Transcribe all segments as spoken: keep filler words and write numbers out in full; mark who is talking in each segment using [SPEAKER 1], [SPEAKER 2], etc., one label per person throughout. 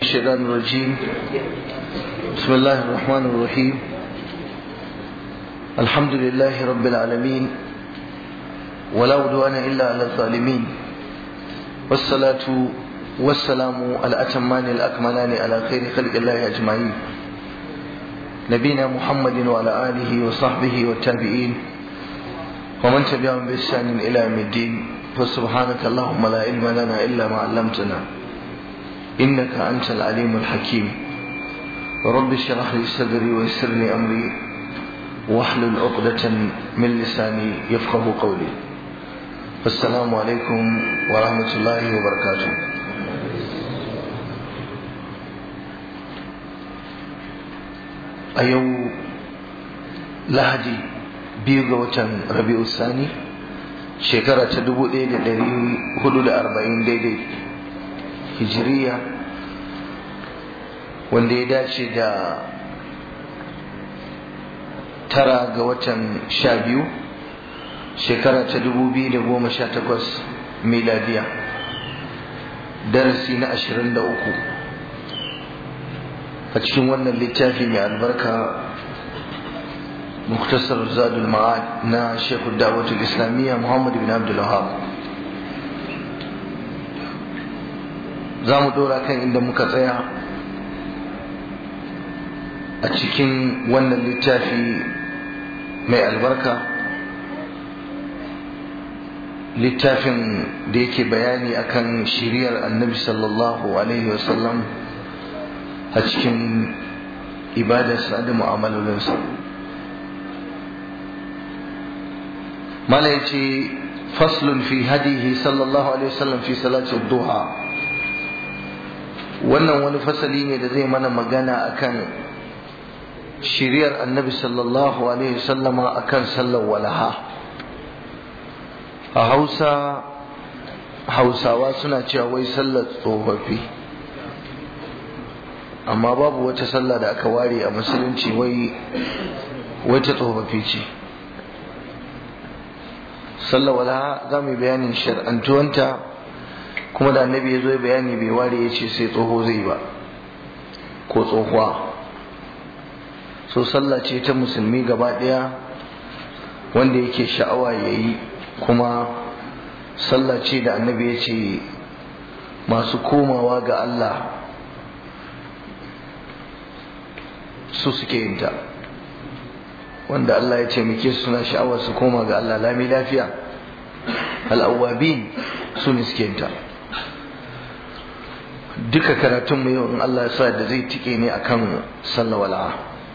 [SPEAKER 1] الشيطان الرجيم بسم الله الرحمن الرحيم الحمد لله رب العالمين ولا عدوان إلا على الظالمين والصلاة والسلام الأتمان الأكملان على خير خلق الله أجمعين نبينا محمد وعلى آله وصحبه والتابعين ومن تبعهم بإحسان إلى يوم الدين فسبحانك اللهم لا علم لنا إلا ما علمتنا إنك أنت العليم الحكيم رب اشرح لي صدري ويسر لي أمري واحلل عقدة من لساني يفقه قولي السلام عليكم ورحمة الله وبركاته. أيو لهدي بيوغا وتن ربيع الثاني شكرا تدبو دي دي حدود أربعين دي دي hijiriya wanda ya dace da tara ga watan sha biyu shekara ta dubu biyu da goma sha takwas miladiya darasi na ashirin da uku a cikin wannan littafi mai albarka muktasar zadul ma'ad na shekul da'watul islamiyya muhammad bin abdul wahab. za mu dora kan inda muka tsaya a cikin wannan littafi mai albarka, littafin da yake bayani akan shiriyar annabi sallallahu alaihi wasallam a cikin ibadarsa da mu'amalolinsa. mala yace faslun fi hadihi sallallahu alaihi wasallam fi salati duha. wannan wani fasali ne da zai mana magana akan shiriyar annabi sallallahu alaihi wasallama akan sallar walaha. a hausa hausawa suna cewa wai sallar tsofaffi, amma babu wata sallah da aka ware a musulunci wai wai ta tsofaffi ce. sallar walaha za mu yi bayanin shar'antuwanta, kuma da annabi ya zo bayani bai ware ya ce sai tsoho zai ba ko tsohuwa. so sallah ce ta musulmi gaba ɗaya wanda yake sha'awa ya yi, kuma sallah ce da annabi ya ce masu komawa ga Allah su suke yin ta, wanda Allah ya ce muke suna sha'awar su koma ga Allah lami lafiya, al'awwabin su ne suke yin ta. duka karatun mu yau in Allah ya sa da zai tike ne akan sallah wala'a.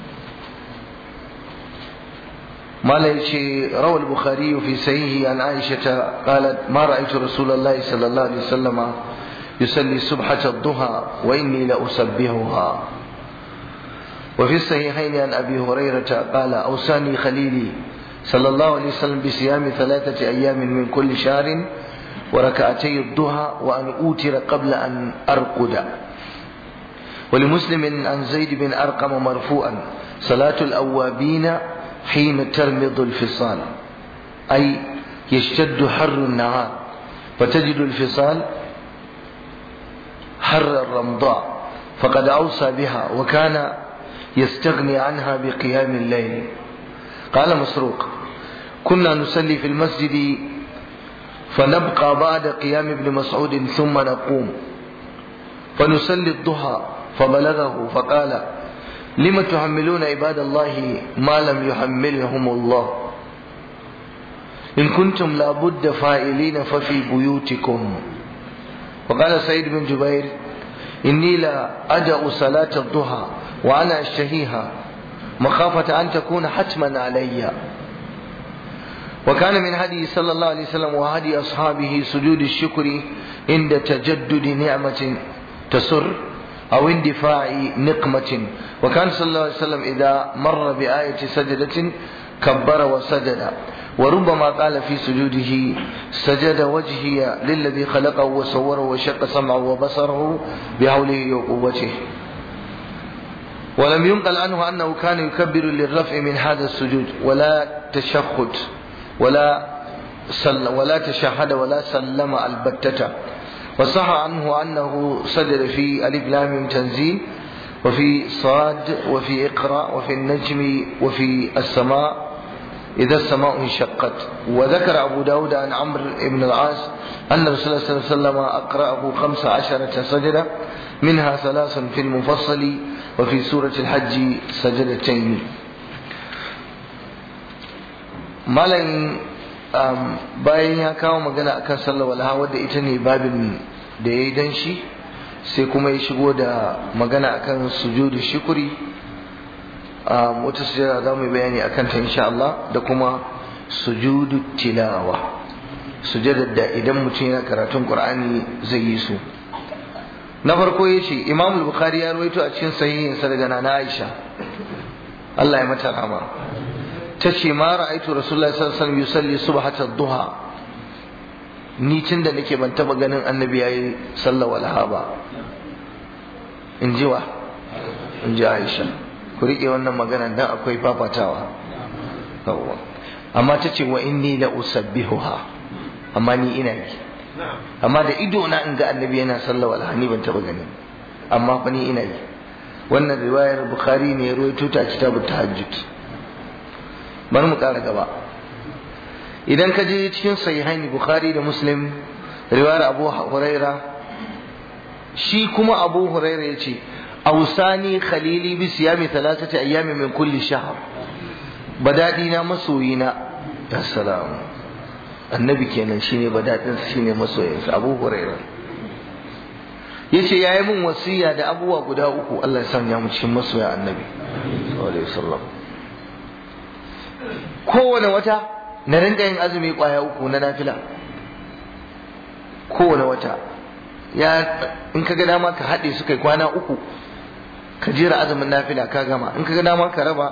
[SPEAKER 1] mala yace rawal bukhari fi sahihi an aisha qalat ma ra'aytu rasulullahi sallallahu alaihi wasallam yusalli subhata ad-duha wa inni la usabbihuha. wa fi sahihayn an abi hurairah qala awsani khalili sallallahu alaihi wasallam bi siyami thalathati ayamin min kulli shahrin وركعتي الضحى وأن أوتر قبل أن أرقد. ولمسلم عن زيد بن أرقم مرفوعا صلاة الأوابين حين ترمض الفصال، أي يشتد حر النهار فتجد الفصال حر الرمضاء، فقد أوصى بها وكان يستغني عنها بقيام الليل. قال مسروق كنا نصلي في المسجد فنبقى بعد قيام ابن مسعود ثم نقوم فنصلي الضحى فبلغه فقال لم تحملون عباد الله ما لم يحملهم الله إن كنتم لابد فائلين ففي بيوتكم. وقال سعيد بن جبير إني لا أدع صلاة الضحى وأنا أشتهيها مخافة أن تكون حتما علي. وكان من هدي صلى الله عليه وسلم وهدي أصحابه سجود الشكر عند تجدد نعمة تسر أو اندفاع نقمة. وكان صلى الله عليه وسلم إذا مر بآية سجدة كبر وسجد، وربما قال في سجوده سجد وجهي للذي خلقه وصوره وشق سمعه وبصره بحوله وقوته. ولم ينقل عنه أنه كان يكبر للرفع من هذا السجود ولا تشهد ولا سل ولا تشهد ولا سلم البتة. وصح عنه أنه سجد في ألف لام تنزيل وفي صاد وفي اقرأ وفي النجم وفي السماء إذا السماء انشقت. وذكر أبو داود عن عمرو بن العاص أن رسول الله صلى الله عليه وسلم أقرأه خمس عشرة سجدة منها ثلاث في المفصل وفي سورة الحج سجدتين. مالين bayan ya kawo magana akan sallar walaha wadda ita ne babin da ya yi dan shi, sai kuma ya shigo da magana akan sujudu shukuri. Wata sujada za mu yi bayani akan ta insha Allah, da kuma sujudu tilawa, sujadar da idan mutum yana karatun Qur'ani zai yi su. Na farko ya ce Imam Bukhari ya rawaito a cikin sahihinsa daga Nana Aisha, Allah ya mata rahama, tace ma ra'aitu Rasulullahi sallallahu alaihi wasallam yusalli subhata duha, ni tunda nake ban taba ganin annabi yayi sallar walha ba. In ji wa? In ji Aisha. Ku rike wannan magana dan akwai fafatawa. Yawwa. Amma tace wa inni la usabbihuha, amma ni ina yi. Amma da ido na in ga annabi yana sallar walha ni ban taba gani, amma fa ni ina yi. Wannan riwayar Bukhari ne ya rawaito ta kitabut tahajjud. Bari mu ƙara gaba. Idan ka je cikin sahihaini Bukhari da Muslim, riwayar Abu Huraira, shi kuma Abu Huraira yace awsani khalili bi siyami thalathati ayyami min kulli shahr, badadi na masoyina. Assalamu annabi kenan shine badadin shine masoyinsa Abu Huraira. Yace yayi mun wasiya da abubuwa guda uku, Allah ya sanya mu cikin masoya annabi sallallahu alaihi wasallam. Kowane wata na rinka yin azumi kwaya uku na nafila, kowane wata. Ya in ka ga dama ka haɗe su kai kwana uku ka jera azumin nafila ka gama, in ka ga dama ka raba,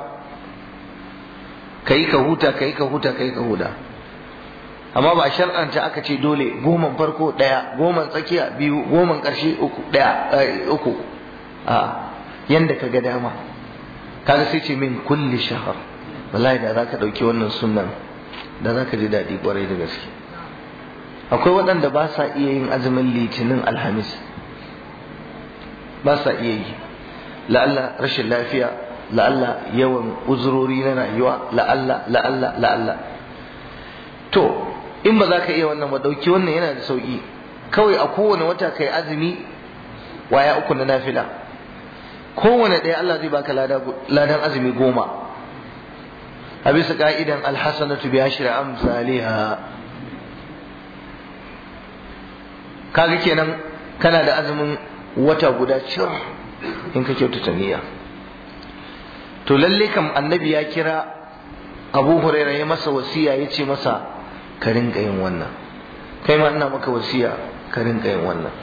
[SPEAKER 1] ka yi ka huta ka yi ka huta ka yi ka huta. Amma ba shar'anta aka ce dole goman farko ɗaya, goman tsakiya biyu, goman ƙarshe uku ɗaya uku, a yanda ka ga dama. Kaga sai ce min kulli shahar. Wallahi da za ka ɗauki wannan sunnan da za ka ji daɗi ƙwarai da gaske. Akwai waɗanda ba sa iya yin azumin litinin alhamis, ba sa iya yi, la'alla rashin lafiya, la'alla yawan uzurori na rayuwa, la'alla la'alla la'alla. To in ba za ka iya wannan ba, ɗauki wannan yana da sauƙi. Kawai a kowane wata kai azumi waya uku na nafila, kowane ɗaya Allah zai baka ladan azumi goma, a bisa ka'idan alhassanatu bi ashri amsalha. Kaga kenan kana da azumin wata guda cir in ka kyautata niyya. To lalle kam annabi ya kira Abu Hurairah ya masa wasiya, ya ce masa ka rinka yin wannan. Kai ma ina maka wasiya ka rinka yin wannan.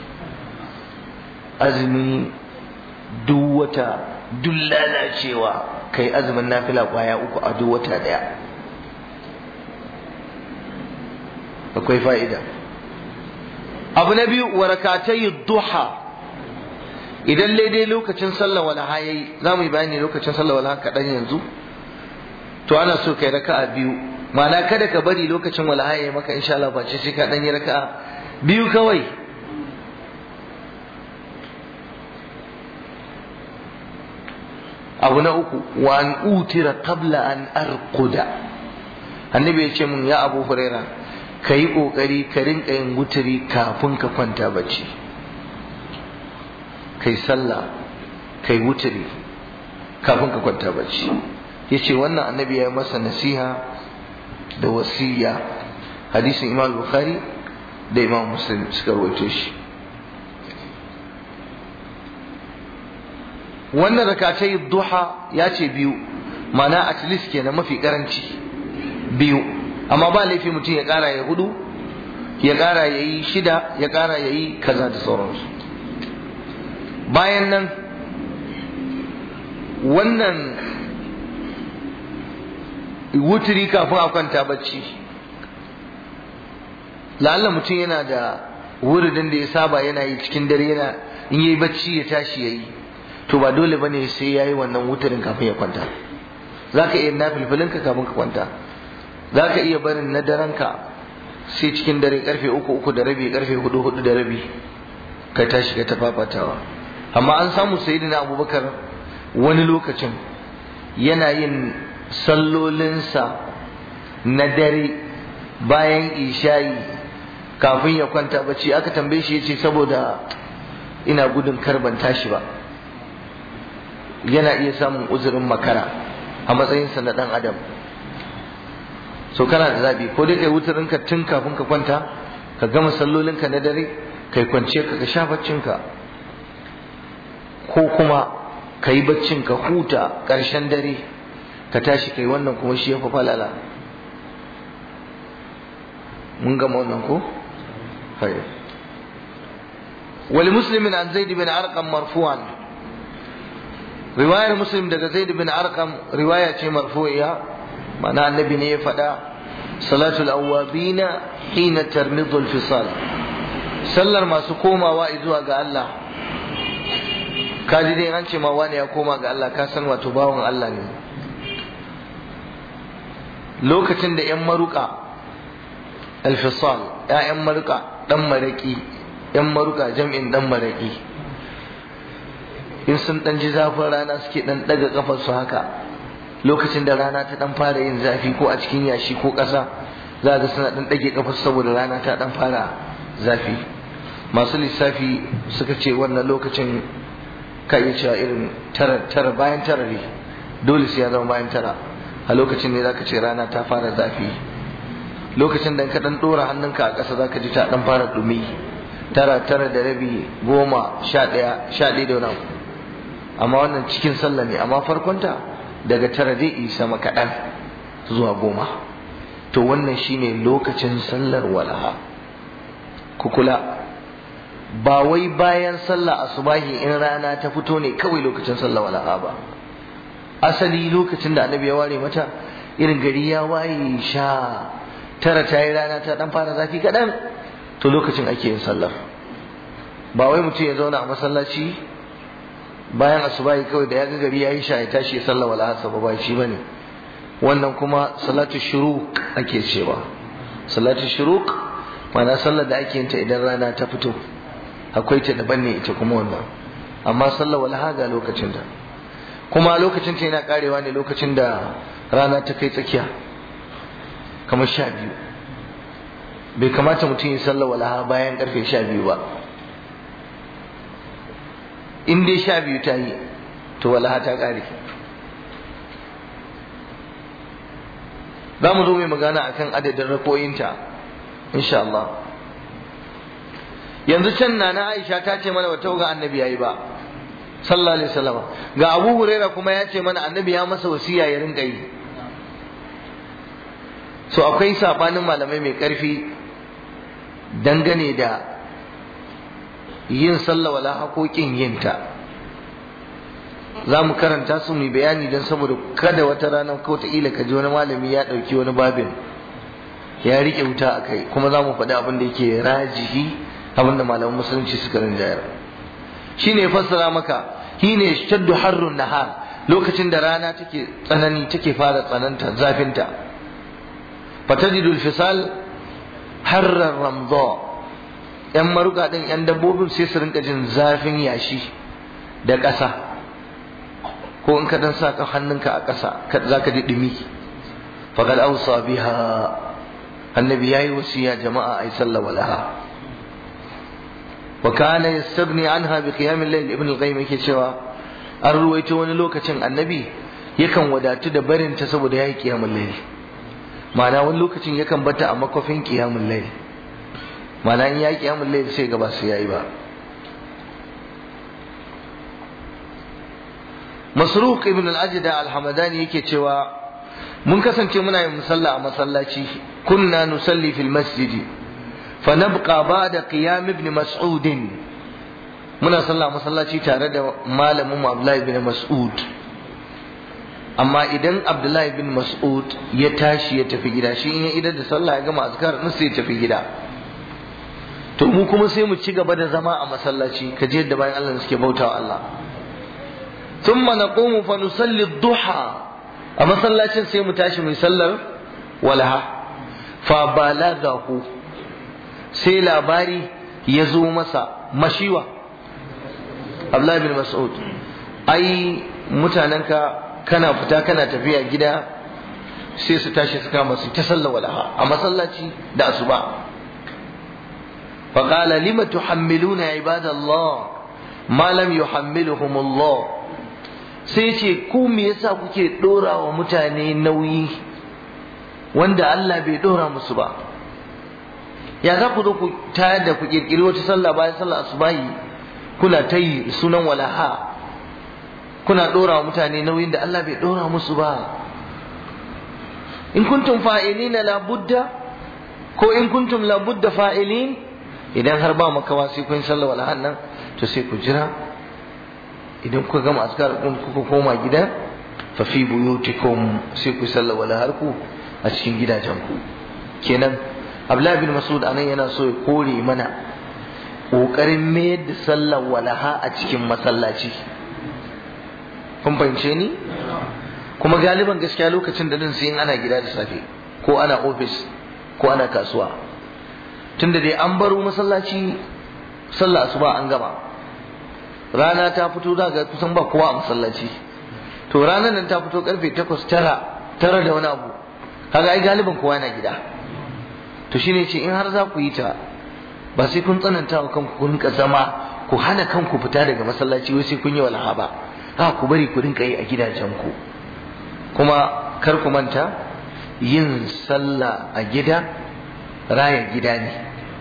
[SPEAKER 1] Azumi duk wata, duk lalacewa kai azumin nafila kwaya uku a duk wata daya, akwai fa'ida. Abu na biyu, wa rakatay duha. Idan dai lokacin sallar walaha yayi, za mu yi bayani lokacin sallar walaha kaɗan yanzu, to ana so kai raka'a biyu. Ma'ana kada ka bari lokacin walaha yayi maka insha Allah ba ce sai ka dan yi raka'a biyu kawai. Abu na uku, wa an utira qabla an arquda. Annabi ya ce mun, ya Abu Huraira, kai kokari ka rinka yin wuturi kafin ka kwanta bacci. Kai sallah, kai wuturi kafin ka kwanta bacci. Yace wannan annabi ya yi masa nasiha da wasiya. Hadisin Imam Bukhari da Imam Muslim suka rawaito shi. Wannan rakatai duha ya ce biyu, mana at least kenan mafi karanci biyu, amma ba laifi mutum ya kara ya hudu, ya kara ya yi shida, ya kara ya yi kaza da sauransu. Bayan nan wannan wuturi kafin a kwanta bacci, la'alla mutum yana da wuridin da ya saba yana yi cikin dare, yana in yi bacci ya tashi ya yi, to ba dole bane sai yayi wannan wutarin kafin ya kwanta. Zaka iya nafilfilinka kafin ka kwanta, zaka iya barin na daranka sai cikin dare karfe uku uku da rabi karfe hudu hudu da rabi ka tashi ka tafafatawa. Amma an samu sayyidina Abubakar wani lokacin yana yin sallolinsa na dare bayan isha'i kafin ya kwanta bacci. Aka tambaye shi yace saboda ina gudun karban tashi ba, yana iya samun uzurin makara a matsayinsa na dan adam. So kana da zabi, ko dai kai wutarinka tun kafin ka kwanta ka gama sallolinka na dare kai kwance ka ka sha baccinka, ko kuma ka yi baccin ka huta ƙarshen dare ka tashi kai wannan, kuma shi ya fi falala. mun gama wannan ko hayya. wal muslimin an zaid bin arqam marfu'an, riwayar muslim daga zaid bin arqam riwaya ce marfu'iya, ma'ana annabi ne ya faɗa salatul awwabina hina tarmidu al-fisal, sallar masu komawa zuwa ga Allah. kaji dai an ce ma wani ya koma ga Allah ka san wato bawan Allah ne. lokacin da yan maruka al-fisal, ƴaƴan maruka dan maraki, yan maruka jam'in dan maraki, in sun dan ji zafin rana suke dan daga kafar su haka, lokacin da rana ta dan fara yin zafi ko a cikin yashi ko ƙasa, za ga suna dan dage kafar saboda rana ta dan fara zafi. masu lissafi suka ce wannan lokacin ka iya cewa irin tara tara bayan tara ne, dole sai ya zama bayan tara. a lokacin ne zaka ce rana ta fara zafi, lokacin da ka dan dora hannunka a ƙasa zaka ji ta dan fara dumi. tara tara da rabi goma sha ɗaya sha ɗaya da wani abu, amma wannan cikin sallah ne. amma farkonta daga tara zai isa maka kaɗan zuwa goma. to wannan shine lokacin sallar walaha. ku kula, ba wai bayan sallah asubahi in rana ta fito ne kawai lokacin sallar walaha ba. asali lokacin da annabi ya ware mata irin gari ya waye sha tara ta yi rana ta dan fara zafi kaɗan, to lokacin ake yin sallar. ba wai mutum ya zauna a masallaci bayan asubahi kawai da ya ga gari ya yi sha ya tashi ya sallar walaha sa ba shi bane. wannan kuma salatu shuruq ake cewa. salatu shuruq ma'ana sallar da ake yin ta idan rana ta fito, akwai ta daban ne ita kuma wannan. amma sallar walaha ga lokacin ta, kuma lokacin ta yana karewa ne lokacin da rana ta kai tsakiya kamar sha biyu. bai kamata mutum ya sallar walaha bayan karfe sha biyu ba. in dai sha biyu ta yi to walaha ta kare. za mu zo mai magana akan adadin rakoyinta insha Allah. yanzu can na na Aisha ta ce mana wata ga annabi yayi ba sallallahu alaihi wasallam, ga Abu Huraira kuma ya ce mana annabi ya masa wasiya ya rinka yi. so akwai sabanin malamai mai karfi dangane da yin sallah wala haƙoƙin yinta. za mu karanta su mu bayani don saboda kada wata rana ko ta ila ka ji wani malami ya ɗauki wani babin ya riƙe wuta a kai, kuma za mu faɗi abin da yake rajihi, abin da malaman musulunci suka rinjayar. shi ne fassara maka shi ne shaddu harrun nahar, lokacin da rana take tsanani take fara tsananta zafinta. fatajidul fisal harrar ramza, yan maruka din yan dabbobin sai su rinka jin zafin yashi da ƙasa, ko in ka dan sa ka hannunka a ƙasa zaka ji dumi. faqad awsa biha, annabi yayi wasiya jama'a ay sallah walaha. wa kana yastaghni anha bi qiyam al-layl. ibn al-qayyim yake cewa an ruwaito wani lokacin annabi yakan wadatu da barin ta saboda yayi qiyamul layl. ma'ana wani lokacin yakan bata a makofin qiyamul layl, ma'ana in yayi qiyamul layl sai gaba su yayi ba. Masruq ibn al-Ajda al-Hamadani yake cewa mun kasance muna yin musalla a masallaci, kunna nusalli fil masjidi fa nabqa ba'da qiyam ibn Mas'ud. muna sallah a masallaci tare da malamin mu Abdullah ibn Mas'ud, amma idan Abdullah ibn Mas'ud ya tashi ya tafi gida, shi in ya idar da sallah ya gama azkar din sai ya tafi gida, to mu kuma sai mu ci gaba da zama a masallaci. kaje yadda bayan Allah suke bautawa Allah. thumma naqumu fa nusalli ad-duha, a masallacin sai mu tashi mu sallar walaha. fa balagahu, sai labari ya zo masa mashiwa Abdullahi bin Mas'ud ai mutanenka kana fita kana tafiya gida sai su tashi su kama su ta sallar walaha a masallaci da asuba faqala lima tuhammiluna ibadallah ma lam yuhammiluhum Allah sai ce ku me yasa kuke dora wa mutane nauyi wanda Allah bai dora musu ba ya za ku zo ku tayar da ku kirkiri wata sallah bayan sallar asubahi kuna ta yi sunan walaha kuna dora wa mutane nauyin da Allah bai dora musu ba in kuntum fa'ilina la budda ko in kuntum la budda fa'ilin idan har ba makawa sai kun sallar walahan nan to sai ku jira idan kuka gama askar din kuka koma gida fa fi buyutikum sai ku sallar walahar ku a cikin gidajen ku kenan Abdullah bin Mas'ud anan yana so ya kore mana kokarin mayar da sallar walaha a cikin masallaci kun fahimce ni kuma galiban gaskiya lokacin da din sai ana gida da safe ko ana office ko ana kasuwa tunda dai an baro masallaci sallah asuba an gama rana ta fito daga kusan ba kowa a masallaci to ranar nan ta fito karfe takwas tara tara da wani abu kaga ai galiban kowa yana gida to shine ce in har za ku yi ta ba sai kun tsananta wa kanku kun rinka zama ku hana kanku fita daga masallaci wai sai kun yi walaha ba a ku bari ku rinka yi a gidajen ku kuma kar ku manta yin sallah a gida raya gida ne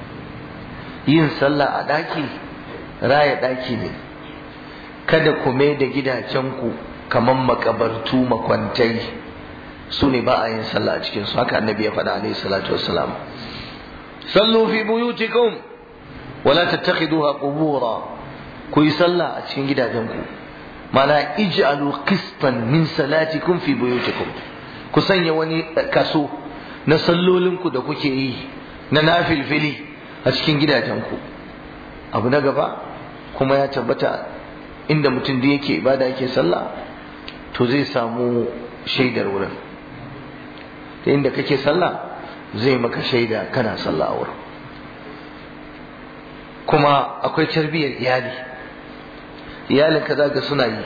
[SPEAKER 1] yin sallah a daki raya daki ne kada ku mai da gidajenku kaman makabartu makwantai su ne ba a yin sallah a cikinsu haka annabi ya faɗa alaihi salatu wassalam sallu fi buyutikum wala tattakhiduha qubura ku yi sallah a cikin gidajenku mana ij'alu qistan min salatikum fi buyutikum ku sanya wani kaso na sallolinku da kuke yi na nafilfili a cikin gidajenku abu na gaba kuma ya tabbata inda mutum da yake ibada yake sallah to zai samu shaidar wurin ta inda kake sallah zai maka shaida kana sallah a wurin kuma akwai tarbiyyar iyali iyalin ka zaga suna yi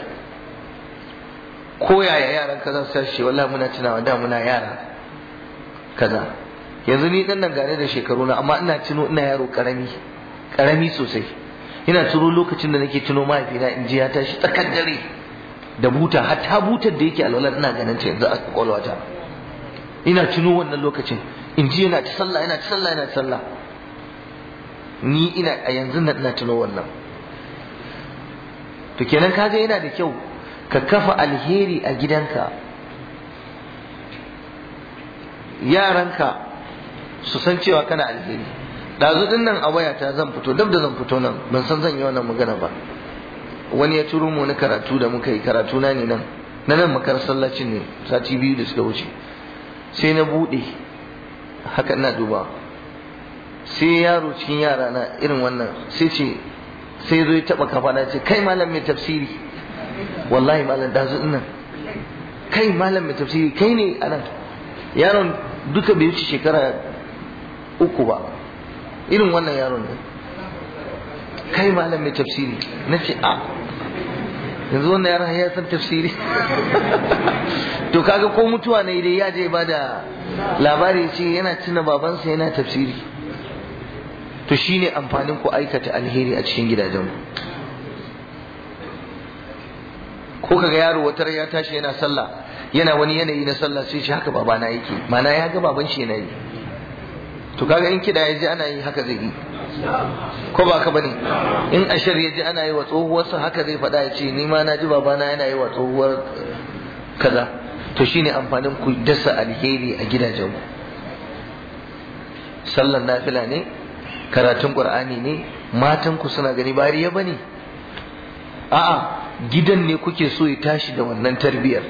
[SPEAKER 1] ko yaya yaran ka za su tashi wallahi muna tunawa da muna yara kaza yanzu ni dan nan gane da shekaru na amma ina tuno ina yaro karami karami sosai ina tuno lokacin da nake tuno mahaifina in ji ya tashi tsakar dare da buta hatta butar da yake alwala ina ganin ta yanzu a kwakwalwata ina tuno wannan lokacin in ji yana ta sallah yana ta sallah yana ta sallah ni ina a yanzu na ina tuno wannan to kenan kaga yana da kyau ka kafa alheri a gidanka yaranka su san cewa kana alheri dazu din nan a wayata zan fito dab da zan fito nan ban san zan yi wannan magana ba wani ya turo mu wani karatu da muka yi karatu na ne nan na nan makar sallacin ne sati biyu da suka wuce sai na bude haka ina duba sai yaro cikin yara na irin wannan sai ce sai zo ya taba kafa na ce kai malam mai tafsiri wallahi malam dazu din nan kai malam mai tafsiri kai ne anan yaron duka bai wuce shekara uku ba irin wannan yaron ne kai malam mai tafsiri na ce a yanzu wannan yaron ya san tafsiri to kaga ko mutuwa ne dai ya je ba da labari ce yana tuna babansa yana tafsiri to shine amfanin ku aikata alheri a cikin gidajen ko kaga yaro wata ya tashi yana sallah yana wani yanayi na sallah sai shi haka babana yake mana ya ga baban shi yana yi to kaga in kida yaji ana yi haka zai yi ko ba ka bane in ashar yaji ana yi wa tsohuwarsa haka zai faɗa ya ce ni ma na ji babana yana yi wa tsohuwar kaza to shine amfanin ku dasa alheri a gidajen ku sallan nafila ne karatun qur'ani ne matan ku suna gani ba riya bane a'a gidan ne kuke so ya tashi da wannan tarbiyar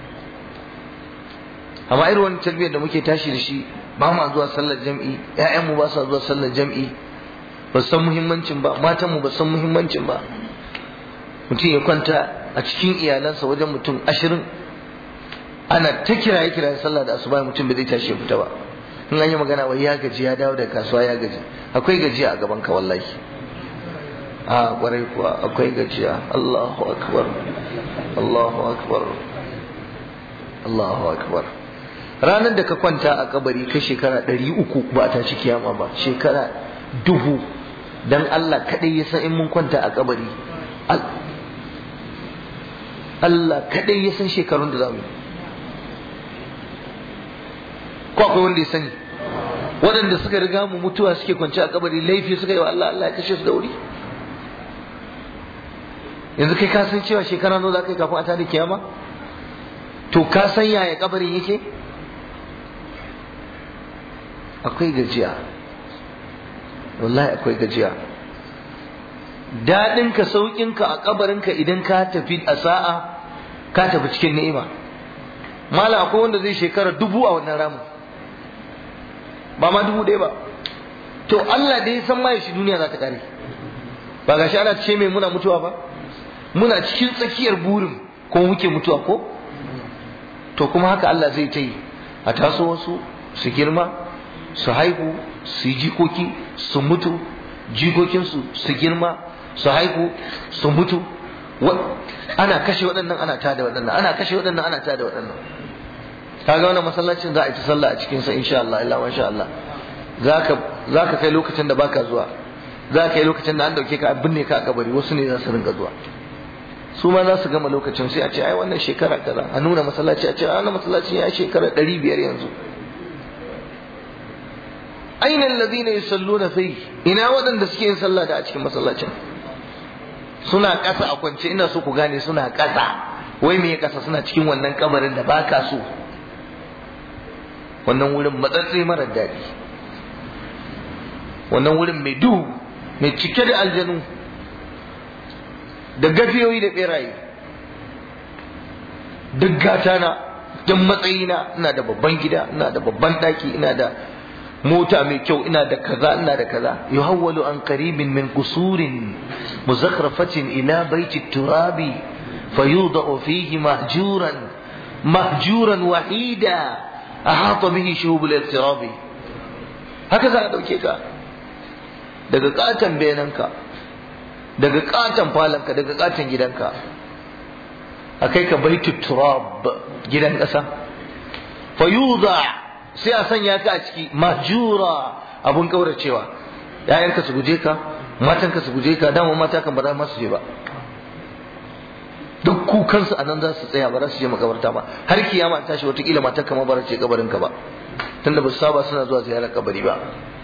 [SPEAKER 1] amma irin wannan tarbiyar da muke tashi da shi ba ma zuwa sallar jam'i ƴaƴanmu ba sa zuwa sallar jam'i ba san muhimmancin ba matanmu ba san muhimmancin ba mutum ya kwanta a cikin iyalansa wajen mutum ashirin ana ta kiraye kiraye sallah da asuba mutum bai zai tashi ya fita ba in an yi magana wai ya gaji ya dawo da kasuwa ya gaji. Akwai gajiya a gaban ka wallahi. A kwarai kuwa akwai gajiya. Allahu akbar, Allahu akbar, Allahu akbar. Ranar da ka kwanta a kabari ka shekara ɗari uku ba ta ci kiyama ba, shekara dubu, dan Allah kadai ya san in mun kwanta a kabari, Allah kadai ya san shekarun da zamu yi. Ko akwai wanda ya sani? Waɗanda suka riga mu mutuwa suke kwance a kabari laifi suka yi wa Allah, Allah ya kashe su da wuri. Yanzu kai ka san cewa shekara nawa za ka yi kafin a tada kiyama? To ka san yaya kabarin yake? Akwai gajiya, wallahi akwai gajiya. Daɗinka sauƙinka a kabarinka idan ka tafi a sa'a, ka tafi cikin ni'ima. Mala akwai wanda zai shekara dubu a wannan ramin, ba ma dubu ɗaya ba. To Allah da ya san ma shi duniya za ta kare, ba ga shi ana ce mai muna mutuwa ba, muna cikin tsakiyar burin ko muke mutuwa ko? To kuma haka Allah zai ta yi, a taso wasu su girma, su haihu, su yi jikoki, su mutu, jikokinsu su girma, su haihu, su mutu. Ana kashe waɗannan ana tada waɗannan, ana kashe waɗannan ana tada waɗannan. Kaga wannan masallacin za a yi ta sallah a cikinsa insha Allah, illa masha Allah. Zaka zaka kai lokacin da baka zuwa, za ka yi lokacin da an dauke ka binne ka a kabari, wasu ne za su rinka zuwa. Su ma za su gama lokacin sai a ce ai wannan shekara kaza, a nuna masallaci a ce ai wannan masallaci ya shekara ɗari biyar yanzu. Aina alladhina yusalluna fi, ina waɗanda suke yin sallah da a cikin masallacin? Suna ƙasa a kwance, ina so ku gane suna ƙasa. Wai me ƙasa? Suna cikin wannan kabarin da baka so, wannan wurin matsatsi marar daɗi, wannan wurin mai duhu, mai cike da aljanu da gafiyoyi da beraye. Duk gata na, duk matsayina, ina da babban gida, ina da babban ɗaki, ina da mota mai kyau, ina da kaza, ina da kaza. Yuhawwalu an qaribin min qusurin muzakhrafatin ila baiti turabi fayudau fihi mahjuran mahjuran wahida ahata bihi shuhubul iqtirabi. Haka za a dauke ka daga katan benanka, daga katan falanka, daga katan gidanka, akai ka baiti turab, gidan kasa. Fayuda, sai a sanya ka a ciki, mahjura, abun kauracewa. Yayanka su guje ka, matanka su guje ka, dama mata kan ba za ma su je ba. Duk kukansu anan za su tsaya, ba za su je makabarta ba. Har kiyama ta tashi watakila matar ka ma ba za ce kabarin ka ba, tunda ba su saba suna zuwa ziyarar kabari ba.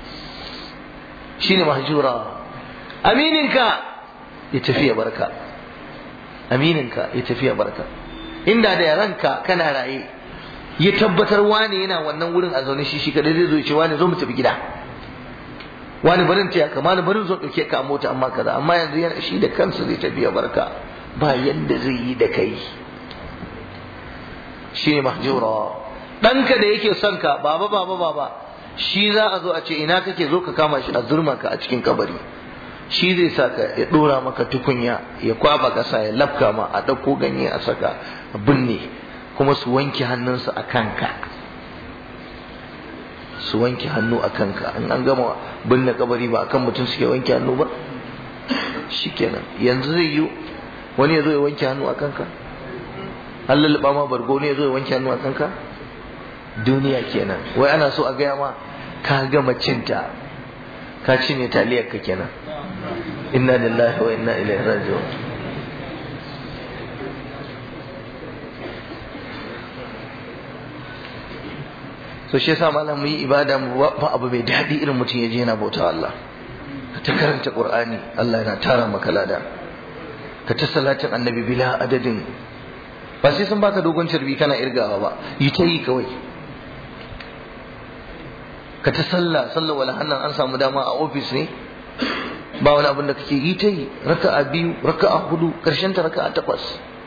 [SPEAKER 1] Shine mahjura. Amininka ya tafi ya barka, amininka ya tafi ya barka. Inda da ranka kana raye ya tabbatar wane yana wannan wurin a zaune shi shi kadai, zai zo ya ce wane zo mu tafi gida, wani barin taya ka, wani barin zo dauke ka a mota amma kaza. Amma yanzu yana shi da kansa zai tafi ya barka, ba yanda zai yi da kai. Shine mahjura. Danka da yake son ka, baba baba baba, shi za a zo a ce ina kake, zo ka kama shi a zurma ka a cikin kabari. Shi zai saka ya dora maka tukunya, ya kwaba kasa, ya lafka ma, a dauko ganye a saka, a binne, kuma su wanke hannunsu a kanka, su wanke hannu a kanka. In an gama binne kabari ba akan mutum suke wanke hannu ba? Shikenan. Yanzu zai yi wani ya zo ya wanke hannu a kanka? An lulluɓa ma bargo ne ya zo ya wanke hannu a kanka? Duniya kenan. Wai ana so a gaya ma ka gama cinta, ka cinye taliyar ka kenan. Inna lillahi wa inna ilaihi raji'un. So shi yasa malam mu yi ibada mu ba abu mai daɗi irin mutum ya je yana bauta Allah. Ka ta karanta Qur'ani, Allah yana tara maka lada. Ka ta salatin annabi bila adadin. Ba sai sun baka dogon carbi kana irgawa ba, yi ta yi kawai. Ka ta sallah, sallah wala hannan an samu dama a ofis ne, ba wani abin da kake yi ta yi, raka'a biyu, raka'a hudu, karshen ta raka'a takwas.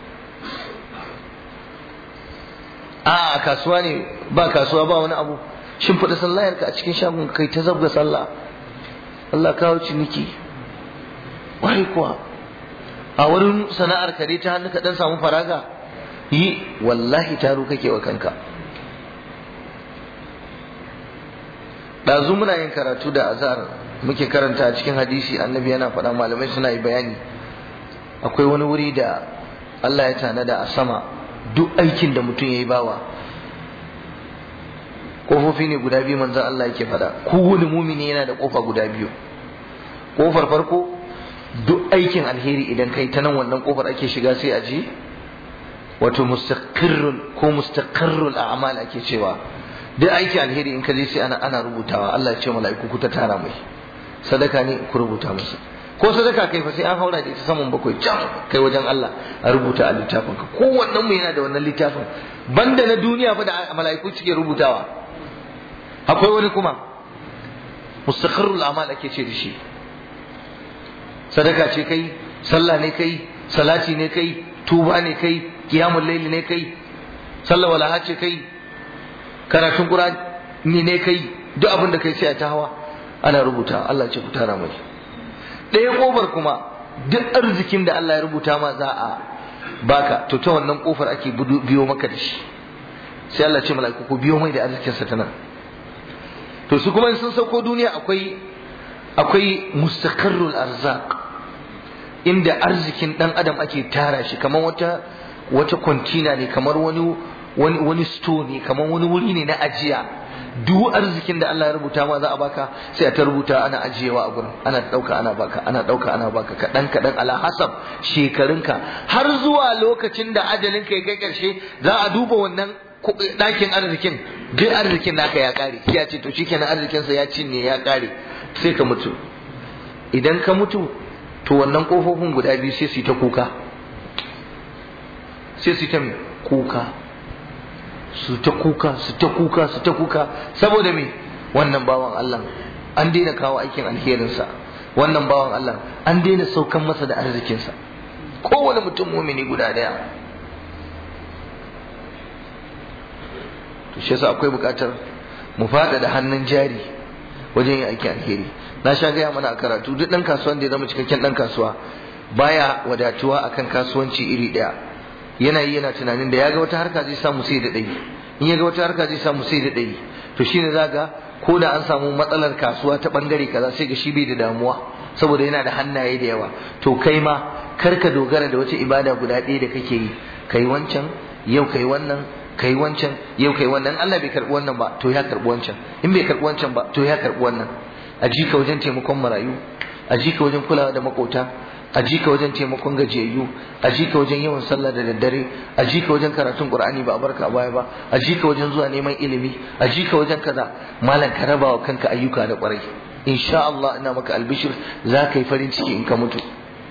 [SPEAKER 1] A kasuwa ne, ba kasuwa ba wani abu, shin fada sallayar ka a cikin shagon kai ta zabga sallah, Allah kawo ciniki. Wai kuwa a wurin sana'ar ka dai ta hannu ka dan samu faraga, yi wallahi taro kake wa kanka. ɗazu muna yin karatu da azhar muke karanta a cikin hadisi annabi yana faɗa malamai suna yi bayani akwai wani wuri da Allah ya tanada a sama duk aikin da mutum ya yi bawa ƙofofi ne guda biyu manzon Allah yake faɗa kowane mumini yana da ƙofa guda biyu ƙofar farko duk aikin alheri idan kai ta nan wannan ƙofar ake shiga sai a ji wato mustaqirrun ko mustaqarrul a'mal ake cewa duk aiki alheri in ka je sai ana ana rubutawa Allah ya ce mala'iku ku ta tara mai sadaka ne ku rubuta masa ko sadaka kai fa sai an haura da ita saman bakwai can kai wajen Allah a rubuta a littafin ka kowannen mu yana da wannan littafin banda na duniya fa da mala'iku suke rubutawa akwai wani kuma mustaqarrul a'mal ake ce da shi sadaka ce kai sallah ne kai salati ne kai tuba ne kai qiyamul layl ne kai sallah walaha ce kai karatun qur'ani ne kai duk abin da kai sai a ta hawa ana rubuta Allah ce ku tara mai ɗaya kofar kuma duk arzikin da Allah ya rubuta ma za a baka to ta wannan kofar ake biyo maka da shi sai Allah ce mala'iku ku biyo mai da arzikin sa ta nan to su kuma sun sauko duniya akwai akwai mustaqarrul arzaq inda arzikin dan adam ake tara shi kamar wata wata kwantina ne kamar wani wani wani store ne kamar wani wuri ne na ajiya duk arzikin da Allah ya rubuta ma za a baka sai a ta rubuta ana ajiyewa a gurin ana dauka ana baka ana dauka ana baka kadan kadan ala hasab shekarunka har zuwa lokacin da ajalin ka ya kai karshe za a duba wannan dakin arzikin duk arzikin naka ya kare sai ya ce to shikenan arzikin sa ya cinye ya kare sai ka mutu idan ka mutu to wannan kofofin guda biyu sai su ta kuka sai su ta kuka su ta kuka su ta kuka su ta kuka saboda me wannan bawan Allah an daina kawo aikin alherinsa wannan bawan Allah an daina saukan masa da arzikinsa kowane mutum mumini guda daya to shi yasa akwai bukatar mu fada da hannun jari wajen yin aikin alheri na sha gaya mana a karatu duk dan kasuwan da ya zama cikakken dan kasuwa baya wadatuwa akan kasuwanci iri daya yana yi yana tunanin da ya ga wata harka zai samu sai da ɗai in ya ga wata harka zai samu sai da ɗai to shine zaga ko da an samu matsalar kasuwa ta bangare kaza sai ga shi bai da damuwa saboda yana da hannaye da yawa to kai ma kar ka dogara da wata ibada guda ɗaya da kake yi kai wancan yau kai wannan kai wancan yau kai wannan Allah bai karbi wannan ba to ya karbi wancan in bai karbi wancan ba to ya karbi wannan a ji ka wajen taimakon marayu a ji ka wajen kulawa da makota a ji ka wajen taimakon gajiyayyu a ji ka wajen yawan sallah da daddare a ji ka wajen karatun qur'ani ba a barka a baya ba a ji ka wajen zuwa neman ilimi a ji ka wajen kaza malam ka raba wa kanka ayyuka da kwarai insha Allah ina maka albishir za ka yi farin ciki in ka mutu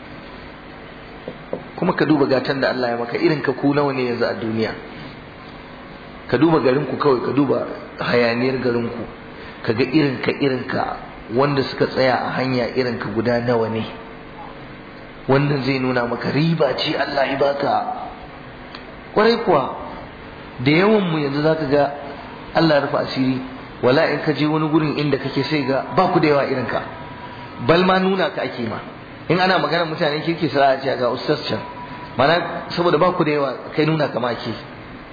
[SPEAKER 1] kuma ka duba gatan da Allah ya maka irin ka ku nawa ne yanzu a duniya ka duba garin ku kawai ka duba hayaniyar garin ku kaga irin ka irin ka wanda suka tsaya a hanya irin ka guda nawa ne wannan zai nuna maka riba ce Allah ya baka kwarai kuwa da yawan mu yanzu zaka ga Allah ya rufa asiri wala in ka je wani gurin inda kake sai ga ba ku da yawa irin ka bal ma nuna ka ake ma in ana magana mutane kirki sai a ce ga ustaz can mana saboda ba ku da yawa kai nuna ka ma ke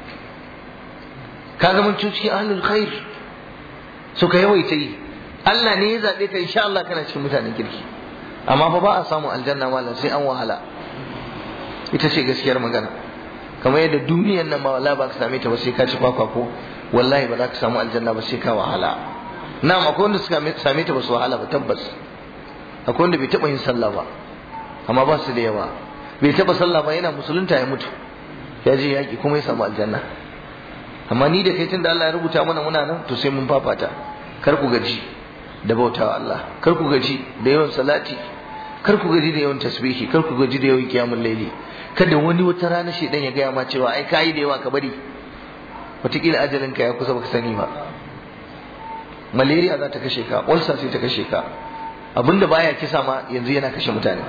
[SPEAKER 1] ka ga mun cuci ahlul khair suka yawaita yi Allah ne ya zabe ka insha Allah kana cikin mutanen kirki amma fa ba a samu aljanna mallan sai an wahala ita ce gaskiyar magana kamar yadda duniyar nan ma wallahi ba ka same ta ba sai ka ci kwakwa ko wallahi ba za ka samu aljanna ba sai ka wahala na'am akwai wanda suka same ta ba su wahala ba tabbas akwai wanda bai taba yin sallah ba amma ba su da yawa bai taba sallah ba yana musulunta ya mutu ya je yaki kuma ya samu aljanna amma ni da kai tun da Allah ya rubuta mana muna nan to sai mun fafata kar ku gaji da bautawa Allah kar ku gaji da yawan salati kar ku gaji da yawan tasbihi kar ku gaji da yawan kiyamul laili kada wani wata rana shedan ya gaya ma cewa ai kai da yawa ka bari wataƙila ajalin ka ya kusa baka sani ba malaria za ta kashe ka ulcer sai ta kashe ka abinda baya kisa ma yanzu yana kashe mutane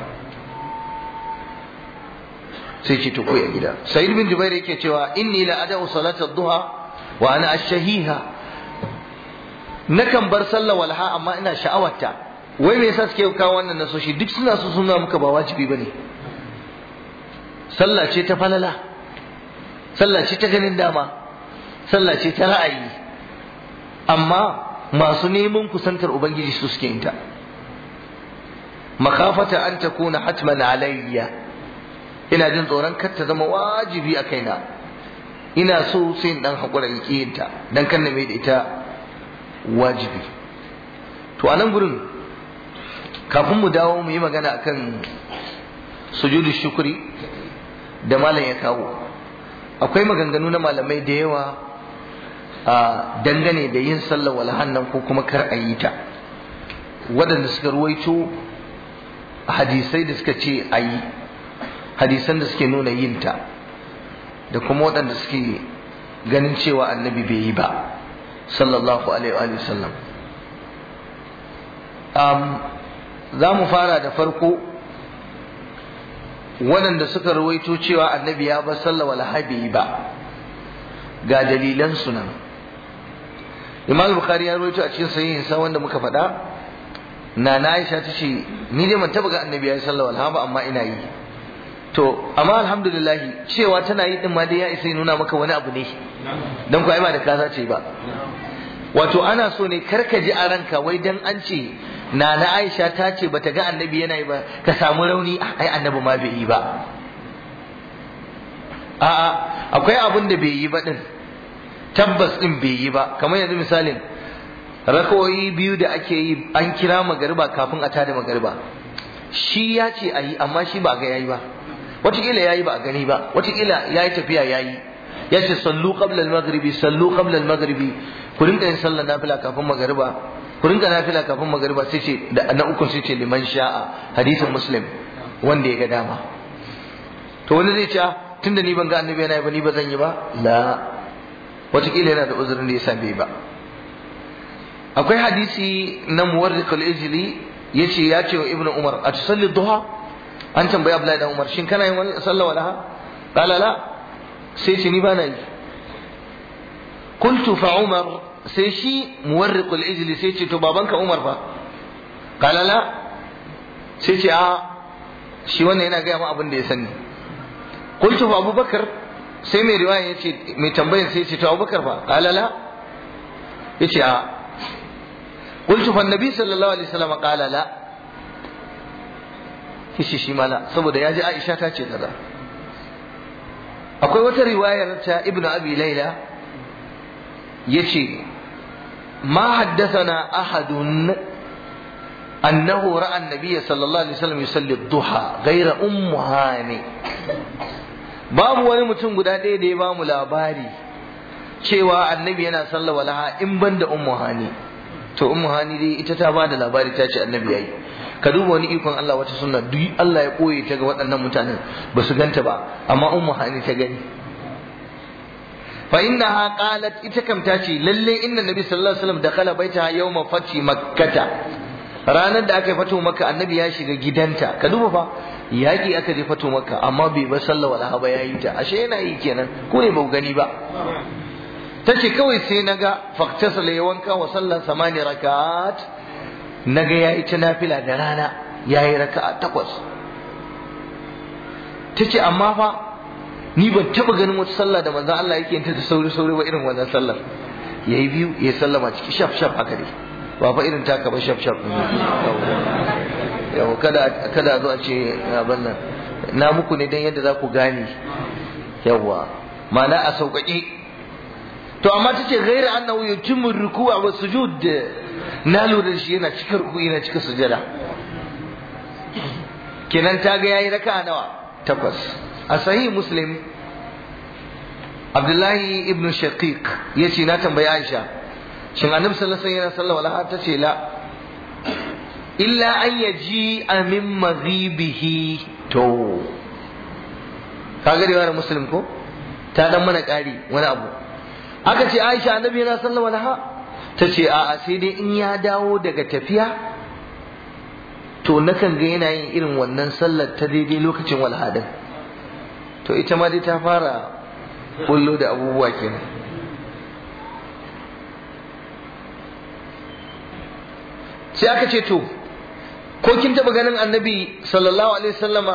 [SPEAKER 1] sai ce to koyi a gida Sa'id bin Jubair yake cewa inni la ada'u salata ad-duha wa ana ash-shahiha nakan bar sallar walha amma ina sha'awarta wai me yasa suke kawo wannan nasoshi duk suna so suna muka ba wajibi bane sallah ce ta falala sallah ce ta ganin dama sallah ce ta ra'ayi amma masu neman kusantar ubangiji su suke yin ta makafata an takuna hatman alayya, ina jin tsoron kar ta zama wajibi a kaina, ina so sai in dan hakura in yin ta dan kan na mai da ita wajibi. to a nan gurin kafin mu dawo mu yi magana akan sujudu shukri da malam ya kawo, akwai maganganu na malamai da yawa a dangane da yin sallar walhan nan ko kuma kar a yi ta, waɗanda suka ruwaito hadisai da suka ce a yi, hadisan da suke nuna yin ta, da kuma waɗanda suke ganin cewa annabi bai yi ba sallallahu alaihi wa sallam. um, za mu fara da farko waɗanda suka rawaito cewa annabi ya bar sallah wal habi ba, ga dalilan su nan. Imam Bukhari ya rawaito a cikin sahihin sa wanda muka faɗa, na na Aisha ta ce ni dai ban taba ga annabi ya yi sallah wal haba amma ina yi. To amma alhamdulillah cewa tana yi din ma dai ya isa nuna maka wani abu ne, dan ku ai ba da kaza ce ba. Wato ana so ne karka ji a ranka wai dan an ce na na Aisha ta ce bata ga annabi yana yi ba ka samu rauni, ai annabi ma bai yi ba. A'a, akwai abin da bai yi ba din, tabbas din bai yi ba. Kamar yanzu misalin rakawoyi biyu da ake yi an kira magariba kafin a tada magariba, shi ya ce a yi amma shi ba ga yayi ba, wataƙila yayi ba a gani ba, wataƙila yayi tafiya yayi, ya ce sallu qabla al-maghribi sallu qabla al-maghribi, ku rinka yin sallar nafila kafin magariba, ku rinka nafila kafin magariba, sai ce da na uku sai ce liman sha'a, hadisin Muslim, wanda ya ga dama. To wani zai ce tunda ni ban ga annabi yana yi ba ni ba zan yi ba, la, wataƙila yana da uzurin da yasa bai ba. Akwai hadisi na Muwarriq al-Ijli yace ya ce wa Ibn Umar a tusalli duha, an tambayi Abdullahi dan Umar shin kana yin wani sallah walaha, qala la, sai ce ni ba na yi. Qultu fa Umar, sai shi Muwarriq al-Ijli sai ce to babanka Umar fa, qala la, sai ce a shi wannan yana ga mu abin da ya sani. Qultu fa Abubakar, sai mai riwaya yace mai tambayin sai ce to Abubakar fa, qala la, yace a. قلت فالنبي صلى الله عليه وسلم قال لا، kishi shi mala saboda yaji Aisha ta ce kaza. Akwai wata riwayar ta Ibn Abi Layla yace ma haddathana ahadun annahu ra'a an-nabiy sallallahu alaihi wasallam yusalli ad-duha ghayra ummu hani. Babu wani mutum guda ɗaya da ya ba mu labari cewa annabi yana sallah walaha in banda ummu hani. To ummu hani dai ita ta bada labari ta ce annabi yayi. Ka duba wani ikon Allah, wata sunna duk Allah ya koye ta ga waɗannan mutanen ba su ganta ba, amma ummu hani ta gani. Fa innaha qalat, ita kam ta ce lalle inna nabi sallallahu alaihi wasallam dakhala baitaha yawma fathi makkata, ranar da aka yi fato makka annabi ya shiga gidanta. Ka duba fa yaki aka je fato makka amma bai ba sallah wala ba yayi ta, ashe yana yi kenan, ko ne ba gani ba. tace kawai sai naga faktasala ya wanka wa sallan samani rakat, naga yayi ta nafila da rana yayi raka'a takwas. tace amma fa ni ban taba ganin wata sallah da manzon Allah yake yin ta da sauri sauri ba irin wannan sallar. Yayi biyu ya sallama ciki shaf shaf haka dai, ba fa irin taka ba shaf shaf. Yau kada kada zo a ce abin nan na muku ne dan yadda za ku gane, yawa ma'ana a sauƙaƙe. To amma tace ghayra annahu yutimmu ruku'a wa sujud, na lura shi yana cika ruku'i yana cika sujada. Kenan ta ga yayi raka'a nawa? Takwas. A sahih Muslim Abdullahi ibn Shaqiq yace na tambayi Aisha shin Annabi sallallahu alaihi wasallam yana sallah ta ce la illa an yaji min maghibihi. To kaga riwayar Muslim ko ta dan mana ƙari wani abu. Aka ce Aisha Annabi yana sallah walaha, ta ce a'a sai dai in ya dawo daga tafiya to nakan ga yana yin irin wannan sallar ta daidai lokacin walaha din. To ita ma dai ta fara kullo da abubuwa kenan. Sai aka ce to ko kin taba ganin Annabi sallallahu alaihi wasallama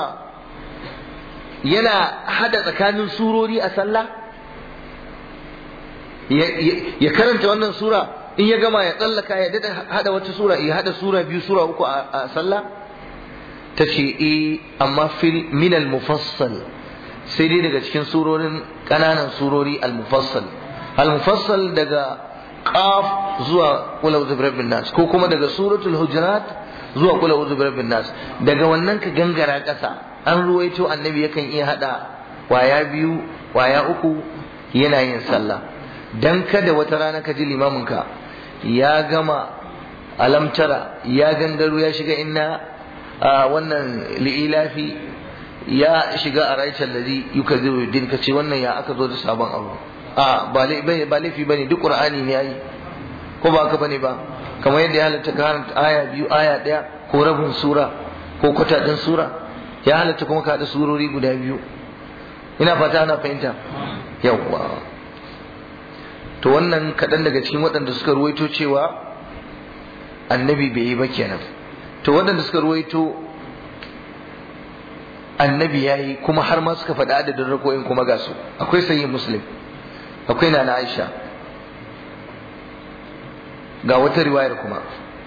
[SPEAKER 1] yana hada tsakanin surori a sallah, ya karanta wannan sura in ya gama ya tsallaka ya dada hada wata sura ya hada sura biyu sura uku a sallah tace eh amma fil min al mufassal sai dai daga cikin surorin kananan surori al mufassal al mufassal daga qaf zuwa qul a'udhu birabbin nas ko kuma daga suratul hujurat zuwa qul a'udhu birabbin nas daga wannan ka gangara kasa an ruwaito annabi yakan iya hada waya biyu waya uku yana yin sallah dan kada wata rana ka ji limamin ka ya gama alamtara ya gangaro ya shiga inna wannan li'ilafi ya shiga a raicen ladhi yukazzibu din kace wannan ya aka zo da sabon abu a ba laifi bane duk qur'ani ne yayi ko ba haka bane ba kamar yadda ya halatta karanta aya biyu aya daya ko rabin sura ko kwata din sura ya halatta kuma ka da surori guda biyu ina fata ana fahimta yawwa to wannan kaɗan daga cikin waɗanda suka ruwaito cewa annabi bai yi ba kenan to waɗanda suka ruwaito annabi ya yi kuma har ma suka faɗi adadin rako'in kuma ga su akwai sahih muslim akwai nana aisha ga wata riwayar kuma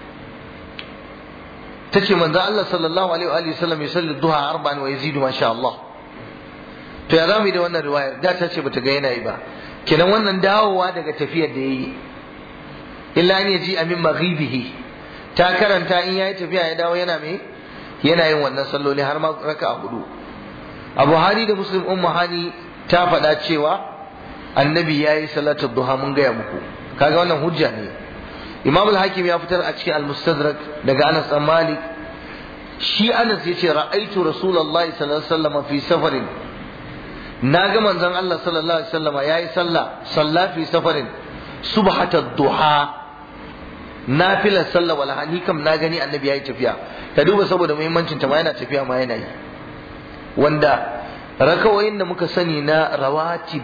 [SPEAKER 1] ta ce manzo Allah sallallahu alaihi wa sallam yusalli duha arba'an wa yazidu ma sha Allah to ya zamu yi da wannan riwayar da ta ce bata ga yana yi ba kenan wannan dawowa daga tafiyar da yayi illa an yaji amin maghibihi ta karanta in yayi tafiya ya dawo yana me yana yin wannan salloli har ma raka'a hudu a Buhari da Muslim ummu hani ta faɗa cewa annabi yayi salatu duha mun gaya muku kaga wannan hujja ne Imam al-Hakim ya fitar a cikin al-Mustadrak daga Anas bin Malik shi Anas yace ra'aitu Rasulullahi sallallahu alaihi wasallam fi safarin na ga manzon Allah sallallahu alaihi wasallam yayi sallah salla fi safarin subhatat duha nafilar sallah wal hani kam na gani annabi yayi tafiya ka duba saboda muhimmancin ta ma yana tafiya ma yana yi wanda rakawoyin da muka sani na rawatib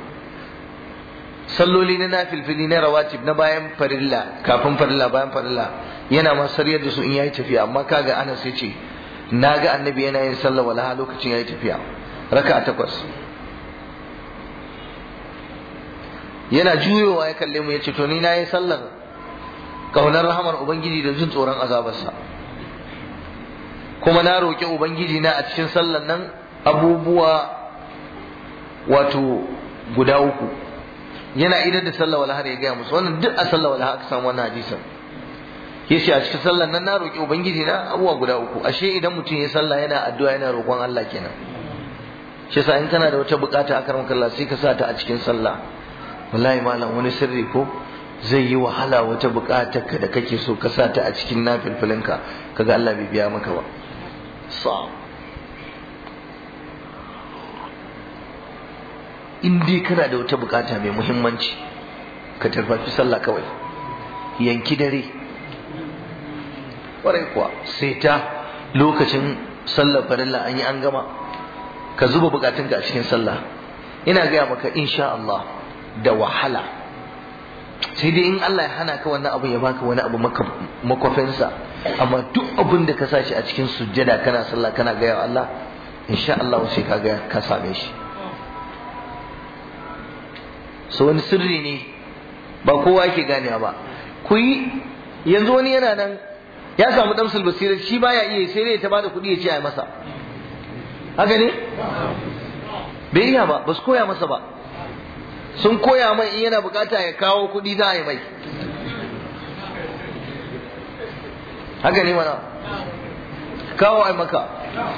[SPEAKER 1] salloli na nafilfili na rawatib na bayan farilla kafin farilla bayan farilla yana ma sariyar da su in yayi tafiya amma kaga Anas yace naga annabi yana yin sallah wal ha lokacin yayi tafiya raka'a takwas yana juyowa ya kalle mu yace to ni nayi sallar kaunar rahamar ubangiji da jin tsoron azabarsa kuma na roki ubangiji na a cikin sallar nan abubuwa wato guda uku yana idan da sallar wala har ya gaya musu wannan duk a sallar wala aka samu wannan hadisin yace a cikin sallar nan na roki ubangiji na abubuwa guda uku ashe idan mutum ya sallah yana addu'a yana roƙon Allah kenan shi yasa in kana da wata bukata a karamar Allah sai ka sa ta a cikin sallah wallahi malam wani sirri ko zai yi wahala wata bukatar ka da kake so ka sa ta a cikin nafilfilinka kaga Allah bai biya maka ba sa in dai kana da wata bukata mai muhimmanci ka tarfafi sallah kawai yanki dare kwarai kuwa sai ta lokacin sallar farilla an yi an gama ka zuba bukatunka a cikin sallah ina gaya maka insha Allah da wahala sai dai in Allah ya hana ka wannan abu ya baka wani abu makwafinsa amma duk abin da ka sashi a cikin sujjada kana sallah kana gaya Allah insha Allah sai ka ga ka same shi so wani sirri ne ba kowa yake ganewa ba ku yi yanzu wani yana nan ya samu damsul basira shi baya iya sai dai ta bada kuɗi ya ce ai masa haka ne bai iya ba ba su koya masa ba sun koya mai in yana bukata ya kawo kuɗi za a yi mai haka ne mana kawo ai maka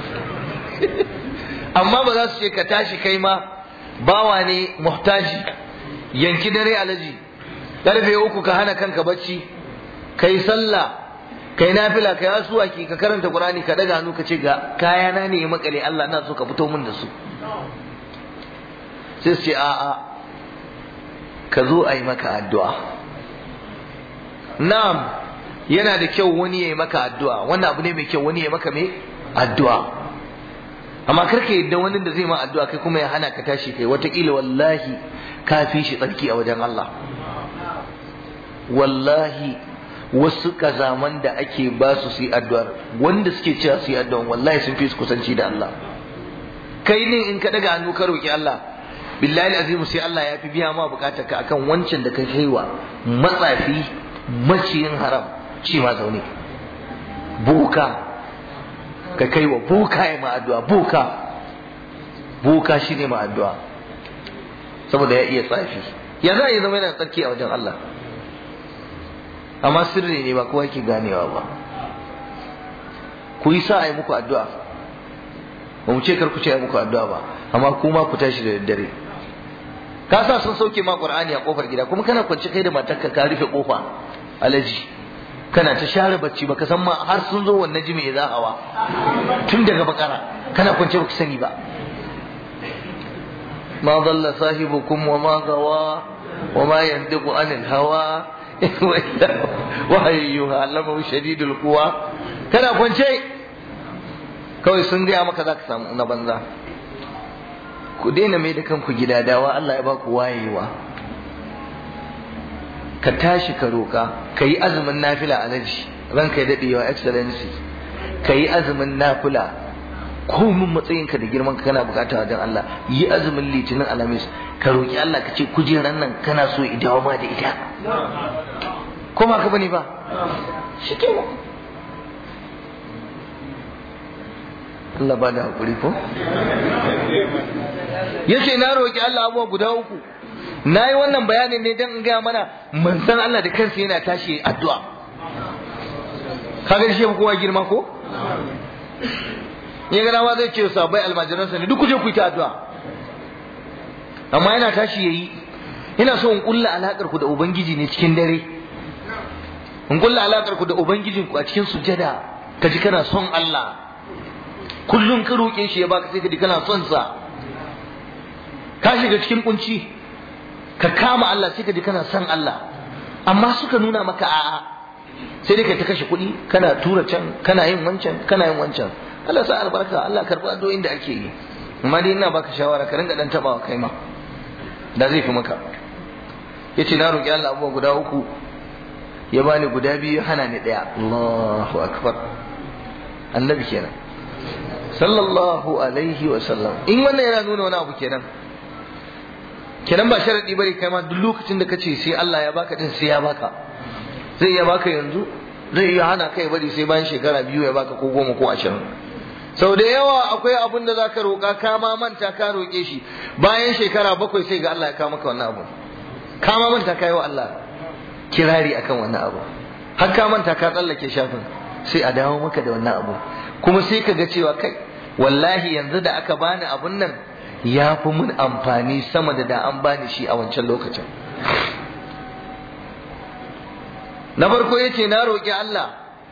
[SPEAKER 1] amma ba za su ce ka tashi kai ma bawa ne muhtaji yanki dare alaji karfe uku ka hana kanka bacci kai sallah kai nafila kai asuwaki ka karanta qur'ani ka daga hannu ka ce ga kayana ne ya makale Allah ina so ka fito min da su sai su ce a a ka zo a yi maka addu'a na'am yana da kyau wani ya yi maka addu'a wannan abu ne mai kyau wani ya maka mai addu'a amma karka yadda wani da zai ma addu'a kai kuma ya hana ka tashi kai watakila wallahi ka fi shi tsarki a wajen Allah wallahi wasu kazaman da ake ba su su yi addu'ar wanda suke cewa su yi addu'ar wallahi sun fi su kusanci da Allah kai ne in ka daga hannu ka roki Allah billahi azimu sai Allah ya fi biya ma bukatar ka akan wancan da ka kaiwa matsafi maciyin haram shi ma zaune boka ka kaiwa boka ya ma addu'a boka boka shi ne ma addu'a saboda ya iya tsafi ya za a yi zama yana tsarki a wajen Allah amma sirri ne ba kowa yake ganewa ba. Ku yi sa a yi muku addu'a ba mu ce kar ku ce a yi muku addu'a ba amma kuma ku tashi da daddare ka sa sun sauke ma Qur'ani a kofar gida kuma kana kwance kai da matarka ka rufe kofa alaji kana ta share bacci baka san ma har sun zo wannan jimi za hawa tun daga bakara kana kwance baka sani ba. ma dalla sahibukum wa ma gawa wa ma yantiqu anil hawa wa ayyuha allamahu shadidul quwa kana kwance kawai sun gaya maka za ka samu na banza. Ku daina mai da kanku gidadawa, Allah ya ba ku wayewa. Ka tashi ka roƙa, ka yi azumin nafila alaji ranka ya daɗe wa excellency, ka yi azumin nafila komin matsayinka da girman ka kana bukata wajen Allah, yi azumin litinin alhamis ka roƙi Allah ka ce kujeran nan kana so idawa ma da ita ko ba ka bane ba shi ke Allah ba da hakuri ko yace na roki Allah abuwa guda uku. Na yi wannan bayanin ne don in gaya mana manzon Allah da kansa yana tashi addu'a. Kaga shi kowa girma ko? Ya ga dama zai ce sabai almajiransa ne duk kuje ku yi ta addu'a. Amma yana tashi yayi. Ina so in kulla alakar ku da ubangiji ne cikin dare. In kulla alakar ku da ubangijinku a cikin sujada, kaji kana son Allah. Kullum ka roƙe shi ya baka sai ka ji kana son sa. Ka shiga cikin kunci ka kama Allah sai ka ji kana son Allah, amma suka nuna maka a'a sai dai ka ta kashe kuɗi kana tura can kana yin wancan kana yin wancan. Allah sa albarka, Allah karɓi addu'o'in da ake yi, amma dai ina baka shawara ka ringa dan tabawa kai ma da zai fi maka. Yace na roƙi Allah abubuwa guda uku ya bani guda biyu hana ni ɗaya. Allahu akbar, annabi kenan sallallahu alaihi wa sallam. In wannan yana nuna wani abu kenan kenan ba sharadi bane kai ma duk lokacin da kace sai Allah ya baka din sai ya baka. Zai iya baka yanzu, zai iya hana kai bari sai bayan shekara biyu ya baka ko goma ko ashirin. Sau da yawa akwai abin da zaka roƙa ka ma manta ka roƙe shi, bayan shekara bakwai sai ga Allah ya kawo maka wannan abu. Ka ma manta kai wa Allah kirari akan wannan abu, har ka manta ka tsallake shafin, sai a dawo maka da wannan abu. Kuma sai ka ga cewa kai wallahi yanzu da aka bani abun nan ya fi mun amfani sama da da an bani shi a wancan lokacin. Na farko ya ce na roƙi Allah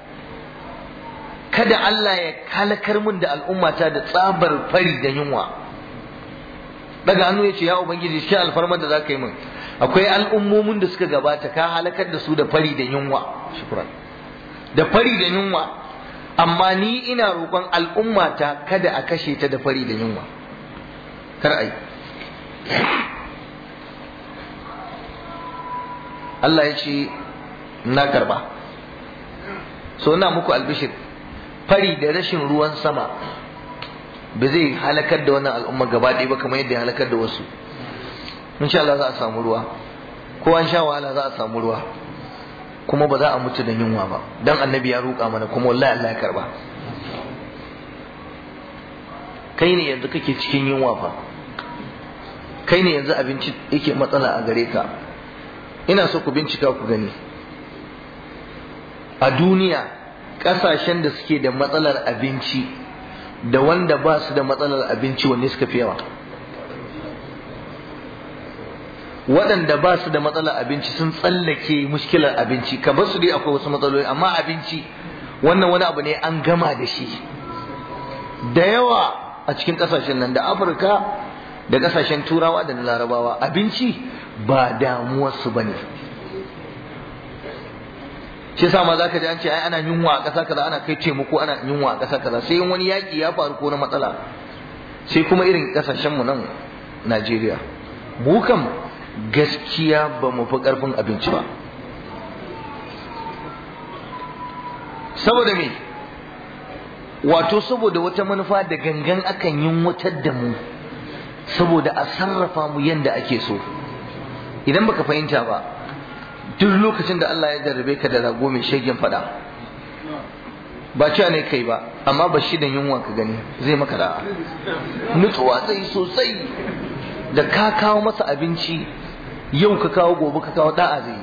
[SPEAKER 1] kada Allah ya halakar mun da al'ummata da tsabar fari da yunwa. Daga hannu ya ce ya Ubangiji shi alfarmar da za ka yi min, akwai al'ummomin da suka gabata ka halakar da su da fari da yunwa, shukran, da fari da yunwa, amma ni ina roƙon al'ummata kada a kashe ta da fari da yunwa. Kar ai Allah ya ce na karba. So ina muku albishir, fari da rashin ruwan sama ba zai halakar da wannan al'umma gaba ɗaya ba kamar yadda ya halakar da wasu. Insha Allah za a samu ruwa, ko an sha wahala za a samu ruwa, kuma ba za a mutu da yunwa ba, dan annabi ya roƙa mana kuma wallahi Allah ya karba. Kai ne yanzu kake cikin yunwa fa, kai ne yanzu abinci yake matsala a gare ka. Ina so ku bincika ku gani a duniya ƙasashen da suke da matsalar abinci da wanda ba su da matsalar abinci wanne suka fi yawa? Waɗanda ba su da matsalar abinci sun tsallake mushkilar abinci, ka bar su dai akwai wasu matsaloli, amma abinci wannan wani abu ne an gama da shi. Da yawa a cikin ƙasashen nan da Afirka da ƙasashen Turawa da na Larabawa abinci ba damuwarsu ba ne. Shi sa ma za ka ji an ce ai ana yunwa a ƙasa kaza, ana kai taimako ana yunwa a ƙasa kaza, sai wani yaƙi ya faru ko na matsala, sai kuma irin ƙasashenmu nan Najeriya mu kam gaskiya ba mu fi ƙarfin abinci ba. Saboda me? Wato saboda wata manufa da gangan akan yin wutar da mu saboda a sarrafa mu yanda ake so. Idan baka fahimta ba, duk lokacin da Allah ya jarrabe ka da rago mai shegen fada, ba cewa ne kai ba, amma ba shi da yunwa ka gani zai maka da'a. Nutsuwa zai sosai, da ka kawo masa abinci yau ka kawo gobe ka kawo da'a zai.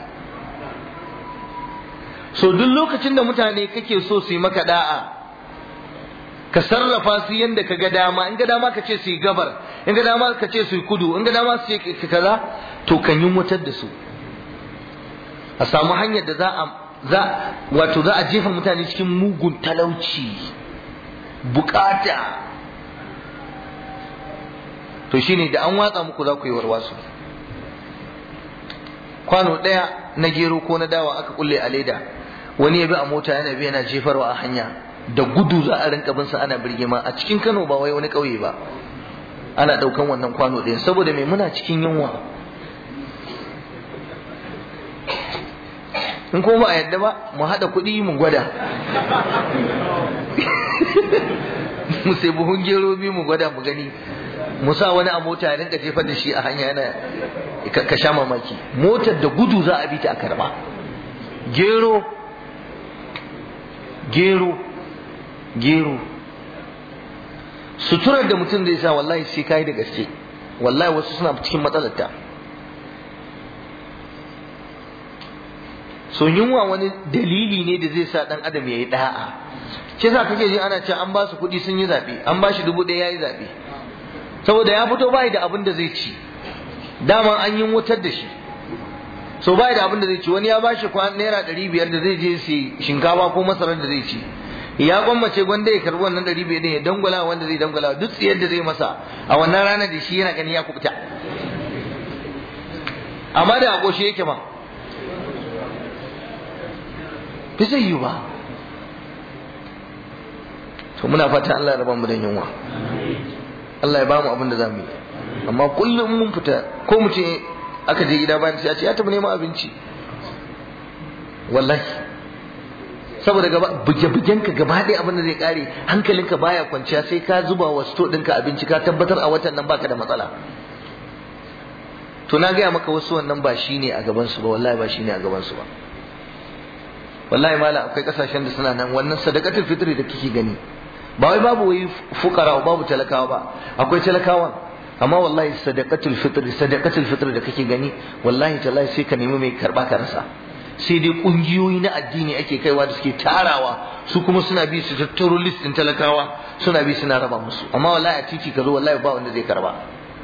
[SPEAKER 1] So duk lokacin da mutane kake so su yi maka da'a, ka sarrafa su yanda ka ga dama, in ga dama ka ce su yi gabar, in ga dama ka ce su yi kudu, in ga dama su ce kaza, to kan yi wutar da su. A samu hanyar da za a za wato za a jefa mutane cikin mugun talauci, bukata. To shine da an watsa muku za ku yi warwasu. Kwano ɗaya na gero ko na dawa aka kulle a leda, wani ya bi a mota yana bi yana jefarwa a hanya, da gudu za a rinka bin sa ana birgima a cikin Kano, ba wai wani ƙauye ba. Ana ɗaukan wannan kwano ɗaya saboda mai muna cikin yunwa. In ko ba a yadda ba, mu haɗa kuɗi mu gwada. Mu sai buhun gero biyu mu gwada mu gani, mu sa wani a mota ya rinka jefar da shi a hanya yana ka sha mamaki. Motar da gudu za a bi ta a karba. Gero gero gero suturar da mutum zai sa wallahi sai kai da gaske. Wallahi wasu suna cikin matsalar ta. So yunwa wani dalili ne da zai sa dan adam yayi da'a. Ke sa kake ji ana cewa an ba su kuɗi sun yi zabe, an ba shi dubu ɗaya yayi zabe. Saboda ya fito bai da abin da zai ci. Daman an yi wutar da shi. So bai da abin da zai ci, wani ya ba shi kwan naira ɗari biyar da zai je sai shinkafa ko masarar da zai ci. Ya gwammace gwanda ya karbi wannan ɗari biyar ya dangwala wanda zai dangwala, duk tsiyar da zai masa a wannan ranar da shi yana gani ya kubuta. Amma da agoshe yake ma, bai zai yi ba. To muna fata Allah ya raba mu da yunwa, Allah ya ba mu abin da za mu yi. Amma kullum mun fita, ko mutum aka je gida bayan sai ya ce ya tafi neman abinci, wallahi saboda gaba buge-bugen ka gaba ɗaya abin da zai kare, hankalinka baya kwanciya sai ka zuba wa sto ɗinka abinci ka tabbatar a watan nan baka da matsala. To na gaya maka wasu wannan ba shi ne a gabansu ba, wallahi ba shi ne a gabansu ba. Wallahi mala akwai kasashen da suna nan wannan sadaqatul fitri da kike gani, ba wai babu wai fukara babu talakawa ba, akwai talakawan, amma wallahi sadaqatul fitri sadaqatul fitri da kake gani wallahi tallahi sai ka nemi mai karba ka rasa. Sai dai kungiyoyi na addini ake kaiwa da suke tarawa, su kuma suna bi su tattaro list din talakawa suna bi suna raba musu, amma wallahi a titi ka zo wallahi ba wanda zai karba.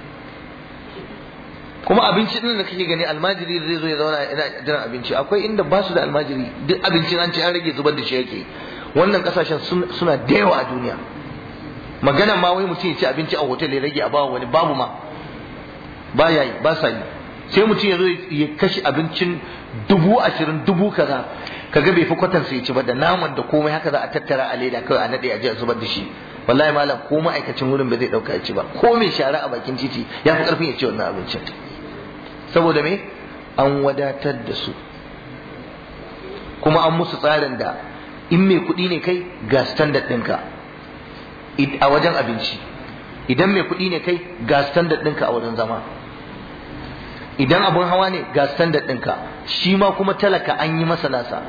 [SPEAKER 1] Kuma abinci din da kake gani almajiri zai zo ya zauna ina jiran abinci, akwai inda ba su da almajiri, duk abincin an ce an rage zubar da shi yake. Wannan kasashen suna da yawa a duniya. Magana ma wai mutum ya ci abinci a hotel ya rage a bawa wani, babu ma, ba ya yi, ba sa yi. Sai mutum ya zo ya kashe abincin dubu ashirin dubu kaza, kaga bai fi kwatan sai ya ci ba, da naman da komai haka za a tattara a leda kawai a nade a je a zubar da shi. Wallahi malam ko ma'aikacin wurin ba zai dauka ya ci ba, ko mai shara a bakin titi ya fi karfin ya ci wannan abincin. Saboda me? An wadatar da su, kuma an musu tsarin da in mai kuɗi ne kai ga standard ɗinka a wajen abinci, idan mai kuɗi ne kai ga standard ɗinka a wajen zama, idan abun hawa ne ga standard ɗinka, shi ma kuma talaka an yi masa nasa.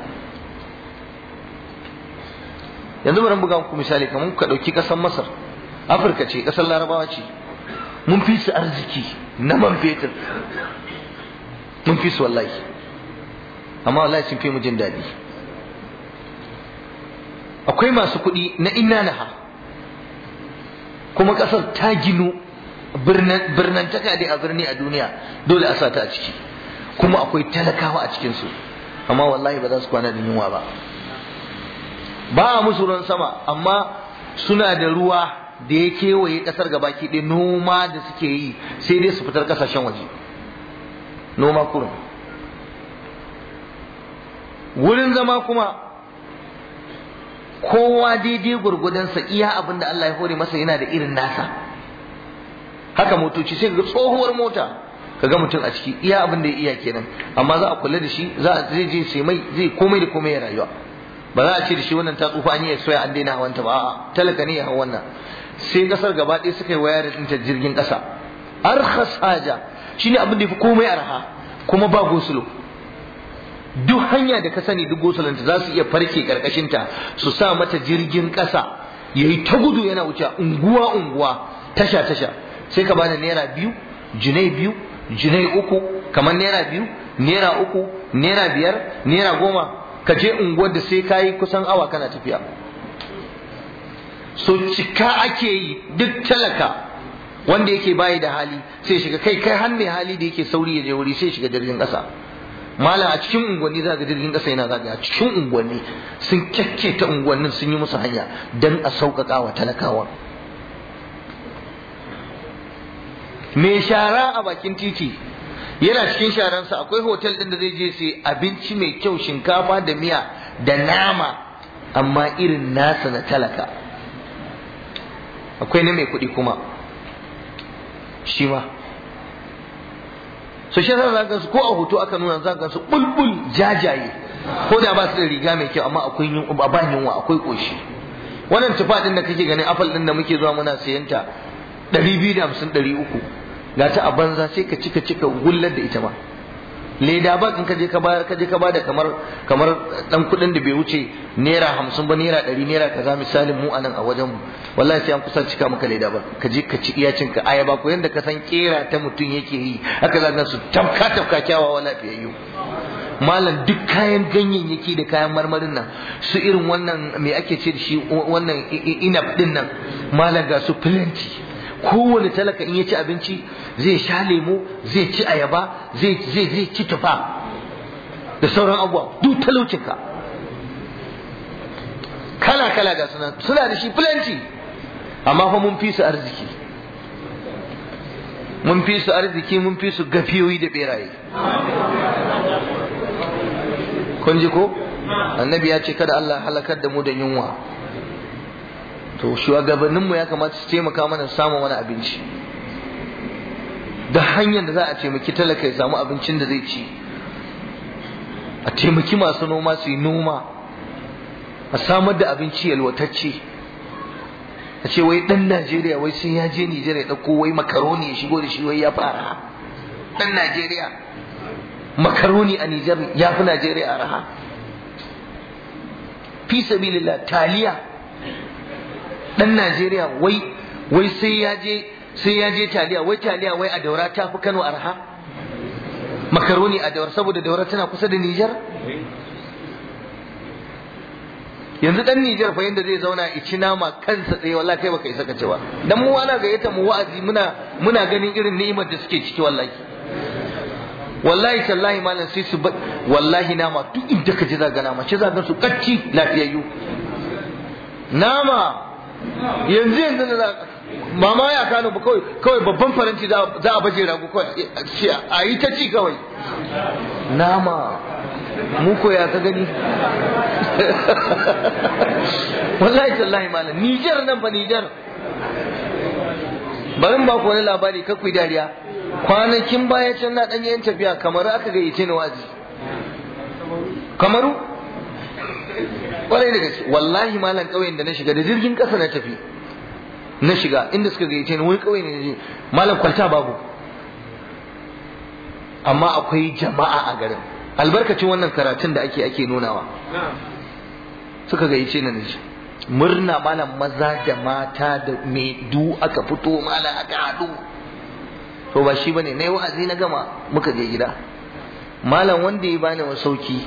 [SPEAKER 1] Yanzu bari buga muku misali, kamar ka ɗauki ƙasar Masar, Afirka ce, ƙasar Larabawa ce, mun fi su arziki na man fetur, mun fi su wallahi, amma wallahi sun fi mu jin daɗi. Akwai masu kuɗi na inna naha, kuma ƙasar ta ginu birnantaka dai a birni a duniya dole a sata a ciki, kuma akwai talakawa a cikinsu, amma wallahi ba za su kwana da yunwa ba. Ba a musu ruwan sama, amma suna da ruwa da ya kewaye ƙasar gabaki ɗaya, noma da suke yi sai dai su fitar ƙasashen waje, noma kurum. Wurin zama kuma kowa daidai gurgudansa, iya abin da Allah ya hore masa yana da irin nasa. Haka motoci sai ga tsohuwar mota kaga mutum a ciki, iya abin da ya iya kenan, amma za a kula da shi, za a zai je sai mai zai komai da komai ya rayuwa. Ba za a ce da shi wannan ta tsufa an yi soya an daina hawanta ba, a'a talaka ne ya hawa wannan. Sai kasar gaba ɗaya suka yi wayar ɗinta jirgin ƙasa, arkhas haja shine abin da yafi komai arha kuma ba gosulo. Duk hanya da ka sani duk gosulanta za su iya farke karkashin ta su sa mata jirgin kasa yayi ta gudu yana wuce unguwa unguwa tasha tasha, sai ka bada naira biyu, jinai biyu, jinai uku, kamar naira biyu, naira uku, naira biyar, naira goma, ka je unguwar da sai kayi kusan awa kana tafiya. So cika ake yi duk talaka wanda yake bayi da hali sai shiga, kai kai har mai hali da yake sauri ya je wuri sai shiga jirgin kasa. Mala a cikin unguwanni za ga jirgin kasa yana zagaya cikin unguwanni, sun kyakketa unguwannin sun yi musu hanya dan a sauƙaƙa wa talakawa. Mai shara a bakin titi yana cikin sharansa, akwai hotel din da zai je sai abinci mai kyau, shinkafa da miya da nama, amma irin nasa na talaka. Akwai na mai kuɗi kuma shi ma, so shi za ka ko a hoto aka nuna za ka su bulbul jajaye, ko da ba su da riga mai kyau amma akwai yunwa, ba yunwa, akwai koshi. Wannan tufa din da kake ganin apple din da muke zuwa muna sayan ta ɗari biyu da hamsin ɗari uku, ga ta a banza sai ka cika cika gullar da ita ma. Leda ba in ka je ka bayar ka je ka bada kamar kamar dan kuɗin da bai wuce naira hamsin ba, naira ɗari, naira kaza, misalin mu anan a wajen mu wallahi sai an kusa cika maka leda ba, ka je ka ci iyacin ka ayaba ko yanda ka san kera ta mutum yake yi haka za ka su tafka tafka kyawawa lafiyayyu. Malam duk kayan ganyayyaki da kayan marmarin nan su irin wannan me ake ce da shi wannan inab din nan, malam ga su plenty. Kowane talaka in ya ci abinci zai sha lemo, zai ci ayaba, zai zai zai ci tufa da sauran abubuwa, duk talaucinka kala kala ga suna suna da shi plenty, amma fa mun fi su arziki, mun fi su arziki, mun fi su gafiyoyi da beraye. Kun ji ko annabi ya ce kada Allah halakar da mu da yunwa. To shugabanninmu ya kamata su taimaka mana samun wani abinci, da hanyar da za a taimaki talaka ya samu abincin da zai ci, a taimaki masu noma su yi noma, a samar da abinci yalwatacce. A ce wai dan Najeriya wai sai ya je Nijar ya ɗauko wai makaroni ya shigo da shi wai ya fara. Dan Najeriya makaroni a Nijar ya fi Najeriya araha. Fi sabilillah taliya dan Najeriya wai wai sai ya je sai ya je taliya, wai taliya wai a Daura ta fi Kano arha, makaroni a Daura saboda Daura tana kusa da Nijar. Yanzu dan Nijar fa yanda zai zauna ya ci nama kansa tsaye wallahi kai baka isa ka cewa, dan mu ana gayyata mu wa'azi muna muna ganin irin ni'imar da suke ciki wallahi. Wallahi tallahi malam sai su wallahi nama duk inda ka ji zaga nama ce zaga su kacci lafiyayyu. Nama yanzu yanzu da mama ya kano ba kawai kawai babban faranti za a baje rago kawai a yi ta ci kawai nama. Mu ko ya ka gani wallahi tallahi malam Nijar nan ba Nijar, barin ba ku wani labari ka kuyi dariya. Kwanakin baya can na dan yayin tafiya Kamaru aka gayyace ni wazi. Kamaru kwarai da gaske wallahi malam kauyen da na shiga da jirgin kasa na tafi na shiga inda suka gayyace ni wani kauye ne malam kwalta babu, amma akwai jama'a a garin. Albarkacin wannan karatun da ake ake nunawa suka gayyace ni ne, murna malam maza da mata da me du aka fito malam aka haɗu. To ba shi bane nayi wa'azi na gama muka je gida, malam wanda ya bani masauki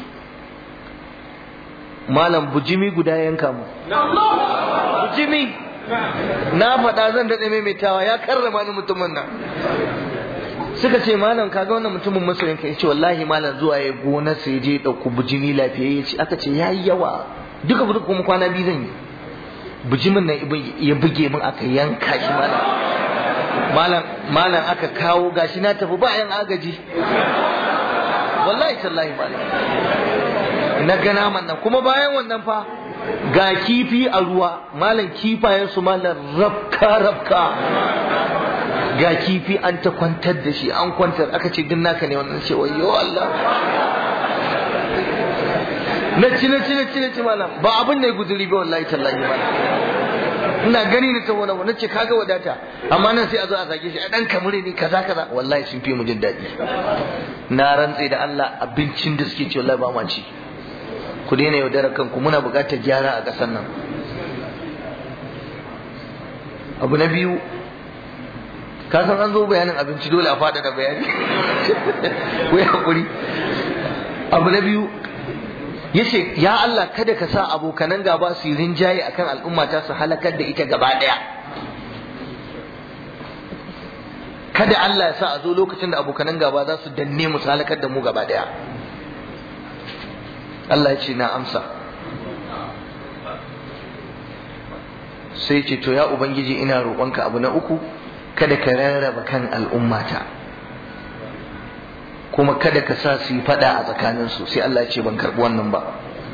[SPEAKER 1] malam bujimi guda yanka mu. Bujimi na faɗa zan daɗe maimaitawa, ya karrama ni mutumin nan. Suka ce malam kaga wannan mutumin masoyin ka, yace wallahi malam zuwa ya gona sai je dauko bujimi lafiyayye ce. Aka ce yayi yawa duka duka kuma kwana biyu zan yi. Bujimin nan ya buge min aka yanka shi malam. Malam malam aka kawo gashi na tafi ba yan agaji. Wallahi tallahi malam. Na ga naman nan kuma bayan wannan fa ga kifi a ruwa malam, kifayen su malam rabka rabka. Ga kifi an ta kwantar da shi an kwantar, aka ce din naka ne wannan, ce wayo Allah. Na ci na ci na ci na ci malam ba abin da ya guduri ba wallahi tallahi malam. ina gani ne ta wani wani ce kaga wadata amma nan sai a zo a zage shi a dan kamure ne kaza kaza wallahi sun fi mu jin daɗi na rantse da Allah abincin da suke ci wallahi ba ma ci ku daina yaudarar kanku muna buƙatar gyara a ƙasar nan. Abu na biyu ka san an zo bayanin abinci dole a faɗaɗa bayani ku yi haƙuri. Abu na biyu yace ya Allah kada ka sa abokanan gaba su yi rinjaye akan al'umma ta su halakar da ita gaba ɗaya. Kada Allah ya sa a zo lokacin da abokanan gaba za su danne mu su halakar da mu gaba ɗaya. Allah ya ce na amsa. Sai ce to ya ubangiji ina roƙonka abu na uku kada ka rarraba kan al'ummata kuma kada ka sa su yi fada a tsakaninsu. Sai Allah ya ce ban karɓi wannan ba.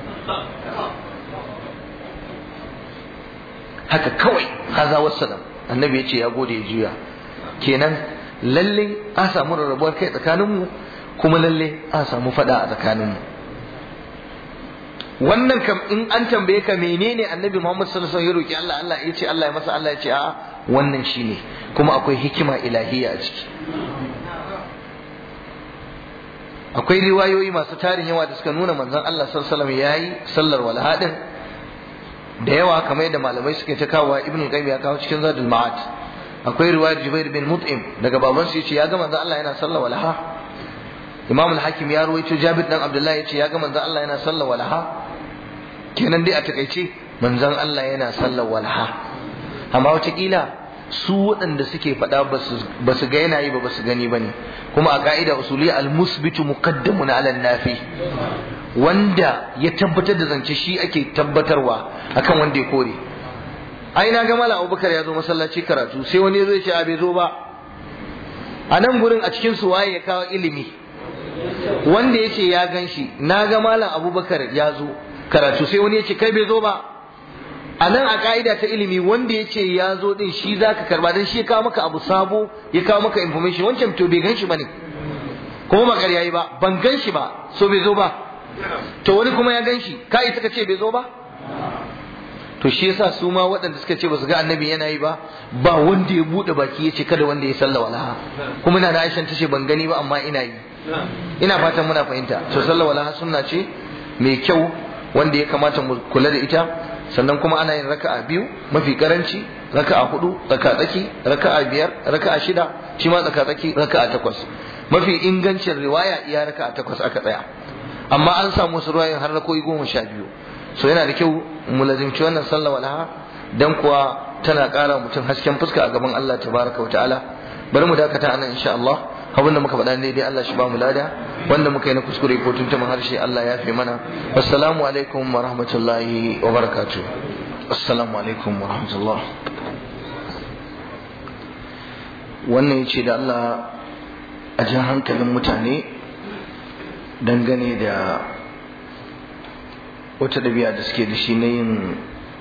[SPEAKER 1] Haka kawai haza wassalam annabi ya ce ya gode ya juya. Kenan lalle a samu rarrabuwar kai tsakaninmu kuma lalle a samu fada a tsakaninmu. Wannan kam in an tambaye ka menene annabi Muhammad sallallahu alaihi wasallam ya roki Allah Allah ya ce Allah ya masa Allah ya ce a wannan shine kuma akwai hikima ilahiyya a ciki. Akwai riwayoyi masu tarin yawa da suka nuna manzon Allah sallallahu alaihi wasallam yayi sallar walha din da yawa kamar yadda malamai suke ta kawo Ibn Qayyim ya kawo cikin Zadul Ma'ad. Akwai riwayar Jubair bin Mut'im daga babansa yace ya ga manzon Allah yana sallar walha. Imam al-Hakim ya ruwaito Jabir dan Abdullah yace ya ga manzon Allah yana sallar walha. Kenan dai a takaice manzon Allah yana sallar walha. Amma wataƙila su waɗanda suke faɗa ba su ga yana yi ba ba su gani ba ne. Kuma a ka'ida usuliyya al-musbitu muqaddamun ala nafi, wanda ya tabbatar da zance shi ake tabbatarwa akan wanda ya kore. Ai na ga Malam Abubakar ya zo masallaci karatu sai wani zai ce a bai zo ba. A nan gurin a cikin su waye ya kawo ilimi wanda ya ce ya gan shi. Na ga Malam Abubakar ya zo karatu sai wani ya ce kai bai zo ba. A nan a ka'ida ta ilimi wanda ya ce ya zo din shi za ka karba don shi ya kawo maka abu sabo ya kawo maka information. Wancan to bai gan shi ba ne kuma ba ƙarya yi ba ban gan shi ba so bai zo ba. To wani kuma ya gan shi ka yi suka ce bai zo ba. To shi yasa su ma waɗanda suka ce ba su ga annabi yana yi ba ba wanda ya buɗe baki ya ce kada wanda ya salla walaha. Kuma na da Aisha ta ce ban gani ba amma ina yi. Ina fatan muna fahimta. To salla walaha sunna ce mai kyau wanda ya kamata mu kula da ita. Sannan kuma ana yin raka'a biyu mafi karanci, raka'a hudu, raka'a tsaki, raka'a biyar, raka'a shida, shi ma tsaka tsaki, raka'a takwas. Mafi ingancin riwaya iya raka'a takwas aka tsaya. Amma an samu wasu riwayoyin har rakoyi goma sha biyu. So yana da kyau mu lazimci wannan sallah walaha dan kuwa tana ƙara mutum hasken fuska a gaban Allah tabaraka wa ta'ala. Bari mu dakata anan insha Allah. Abin da muka faɗa ne dai Allah shi ba mu lada, wanda muka yi na kuskure ko tuntuman harshe Allah ya fi mana. Assalamu alaikum wa rahmatullahi wa barakatuh. Assalamu alaikum wa rahmatullah. Wannan yace da Allah a jan hankalin mutane dangane da wata dabi'a da suke da shi na yin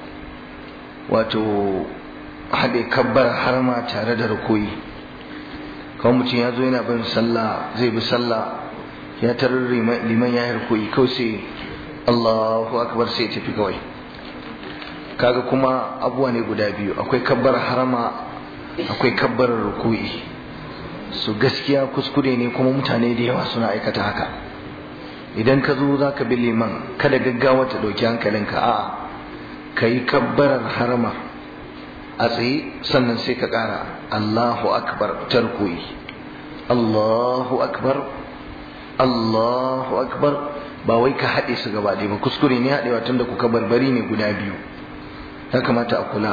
[SPEAKER 1] wato haɗe kabbar harma tare da rukuyi. Kawai mutum ya zo yana bin sallah zai bi sallah ya tarar liman ya yi rukuyi kawai sai Allahu akbar sai ya tafi kawai. Kaga kuma abuwa ne guda biyu, akwai kabbar harama akwai kabbar rukuyi. Su gaskiya kuskure ne kuma mutane da yawa suna aikata haka. Idan ka zo za ka bi liman kada gaggawa ta ɗauki hankalinka, a'a ka yi kabbarar harama a tsaye sannan sai ka ƙara Allahu akbar tarkuyi, Allahu akbar, Allahu akbar. Ba wai ka haɗe su gaba ɗaya ba, kuskure ne haɗewa tunda kuka barbari ne guda biyu. Ya kamata a kula.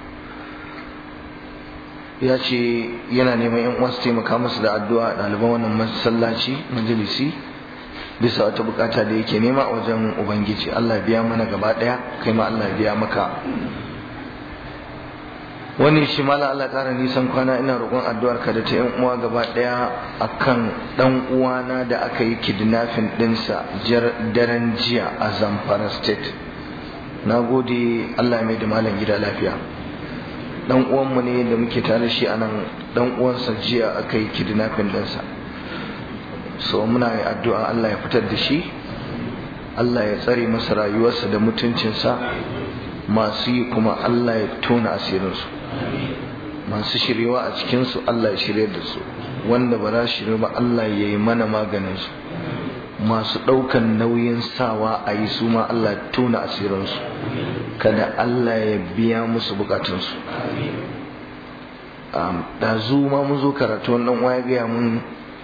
[SPEAKER 1] Ya ce yana neman yan uwa su taimaka masa da addu'a ɗaliban wannan masallaci majalisi bisa wata bukata da yake nema a wajen Ubangiji. Allah biya mana gaba ɗaya, kai ma Allah biya maka. Wani shi mala Allah ƙara nisan kwana, ina roƙon addu'ar ka da ta yan uwa gaba ɗaya akan ɗan uwana da aka yi kidnapping ɗinsa daren jiya a Zamfara State. Na gode, Allah ya mai da malam gida lafiya. Ɗan uwanmu ne da muke tare shi a nan, ɗan uwansa jiya aka yi kidnapping ɗinsa. So muna yi addu'a Allah ya fitar da shi, Allah ya tsare masa rayuwarsa da mutuncinsa masu yi kuma Allah ya tona asirinsu, masu shiryewa a cikinsu Allah ya shirye da su, wanda ba za shirye ba Allah ya yi mana maganinsu, masu ɗaukan nauyin sawa a yi su ma Allah ya tona asirinsu, kada Allah ya biya musu bukatunsu. ɗazu ma mun zo karatu wannan waya gaya mun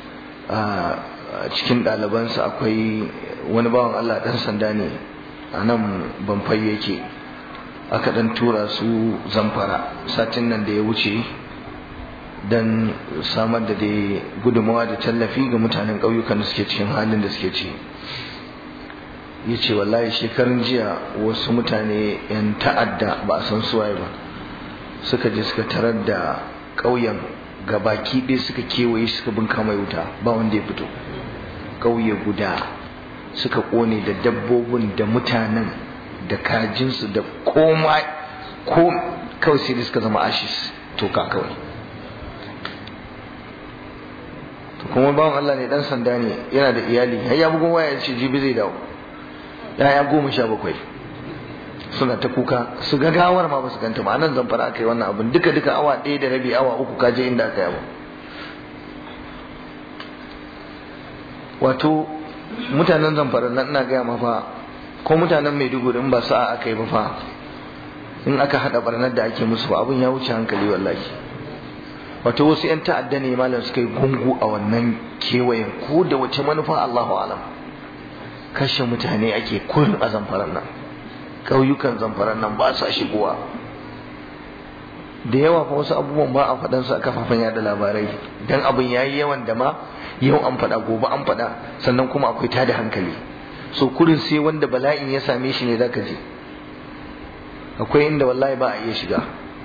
[SPEAKER 1] a cikin ɗalibansa akwai wani bawan Allah ɗan sanda ne a nan Banfai yake, aka ɗan tura su Zamfara satin nan da ya wuce don samar da dai gudunmawa da tallafi ga mutanen ƙauyukan da suke cikin halin da suke ci. Ya ce wallahi shekarun jiya wasu mutane 'yan ta'adda ba a san suwaye ba suka je suka tarar da ƙauyen gabaki ɗaya, suka kewaye suka binka mai wuta, ba wanda ya fito. ƙauye guda suka ƙone da dabbobin da mutanen da kajinsu da koma ko kawai sai suka zama ashis toka kawai. To kuma bawan Allah ne, dan sanda ne, yana da iyali, har ya bugun waya ce jibi zai dawo, yaya goma sha bakwai suna ta kuka su ga gawar ma ba su ganta ba. Anan Zamfara aka yi wannan abin, duka duka awa ɗaya da rabi awa uku kaje inda aka yi. Wato mutanen Zamfara nan ina gaya ma fa, ko mutanen Maiduguri in ba sa'a aka yi ba fa, in aka haɗa barnar da ake musu ba abin ya wuce hankali wallahi. Wato wasu 'yan ta'adda ne malam suka yi gungu a wannan kewayen, ko da wace manufa Allahu alam. Kashe mutane ake kullum a Zamfaran nan, ƙauyukan Zamfaran nan ba sa shigowa. Da yawa fa wasu abubuwan ba a faɗan su a kafafen yada labarai, dan abin yayi yawan da ma yau an faɗa gobe an faɗa, sannan kuma akwai tada hankali. So kurin sai wanda bala'in ya same shi ne zaka je. Akwai inda wallahi ba a iya shiga,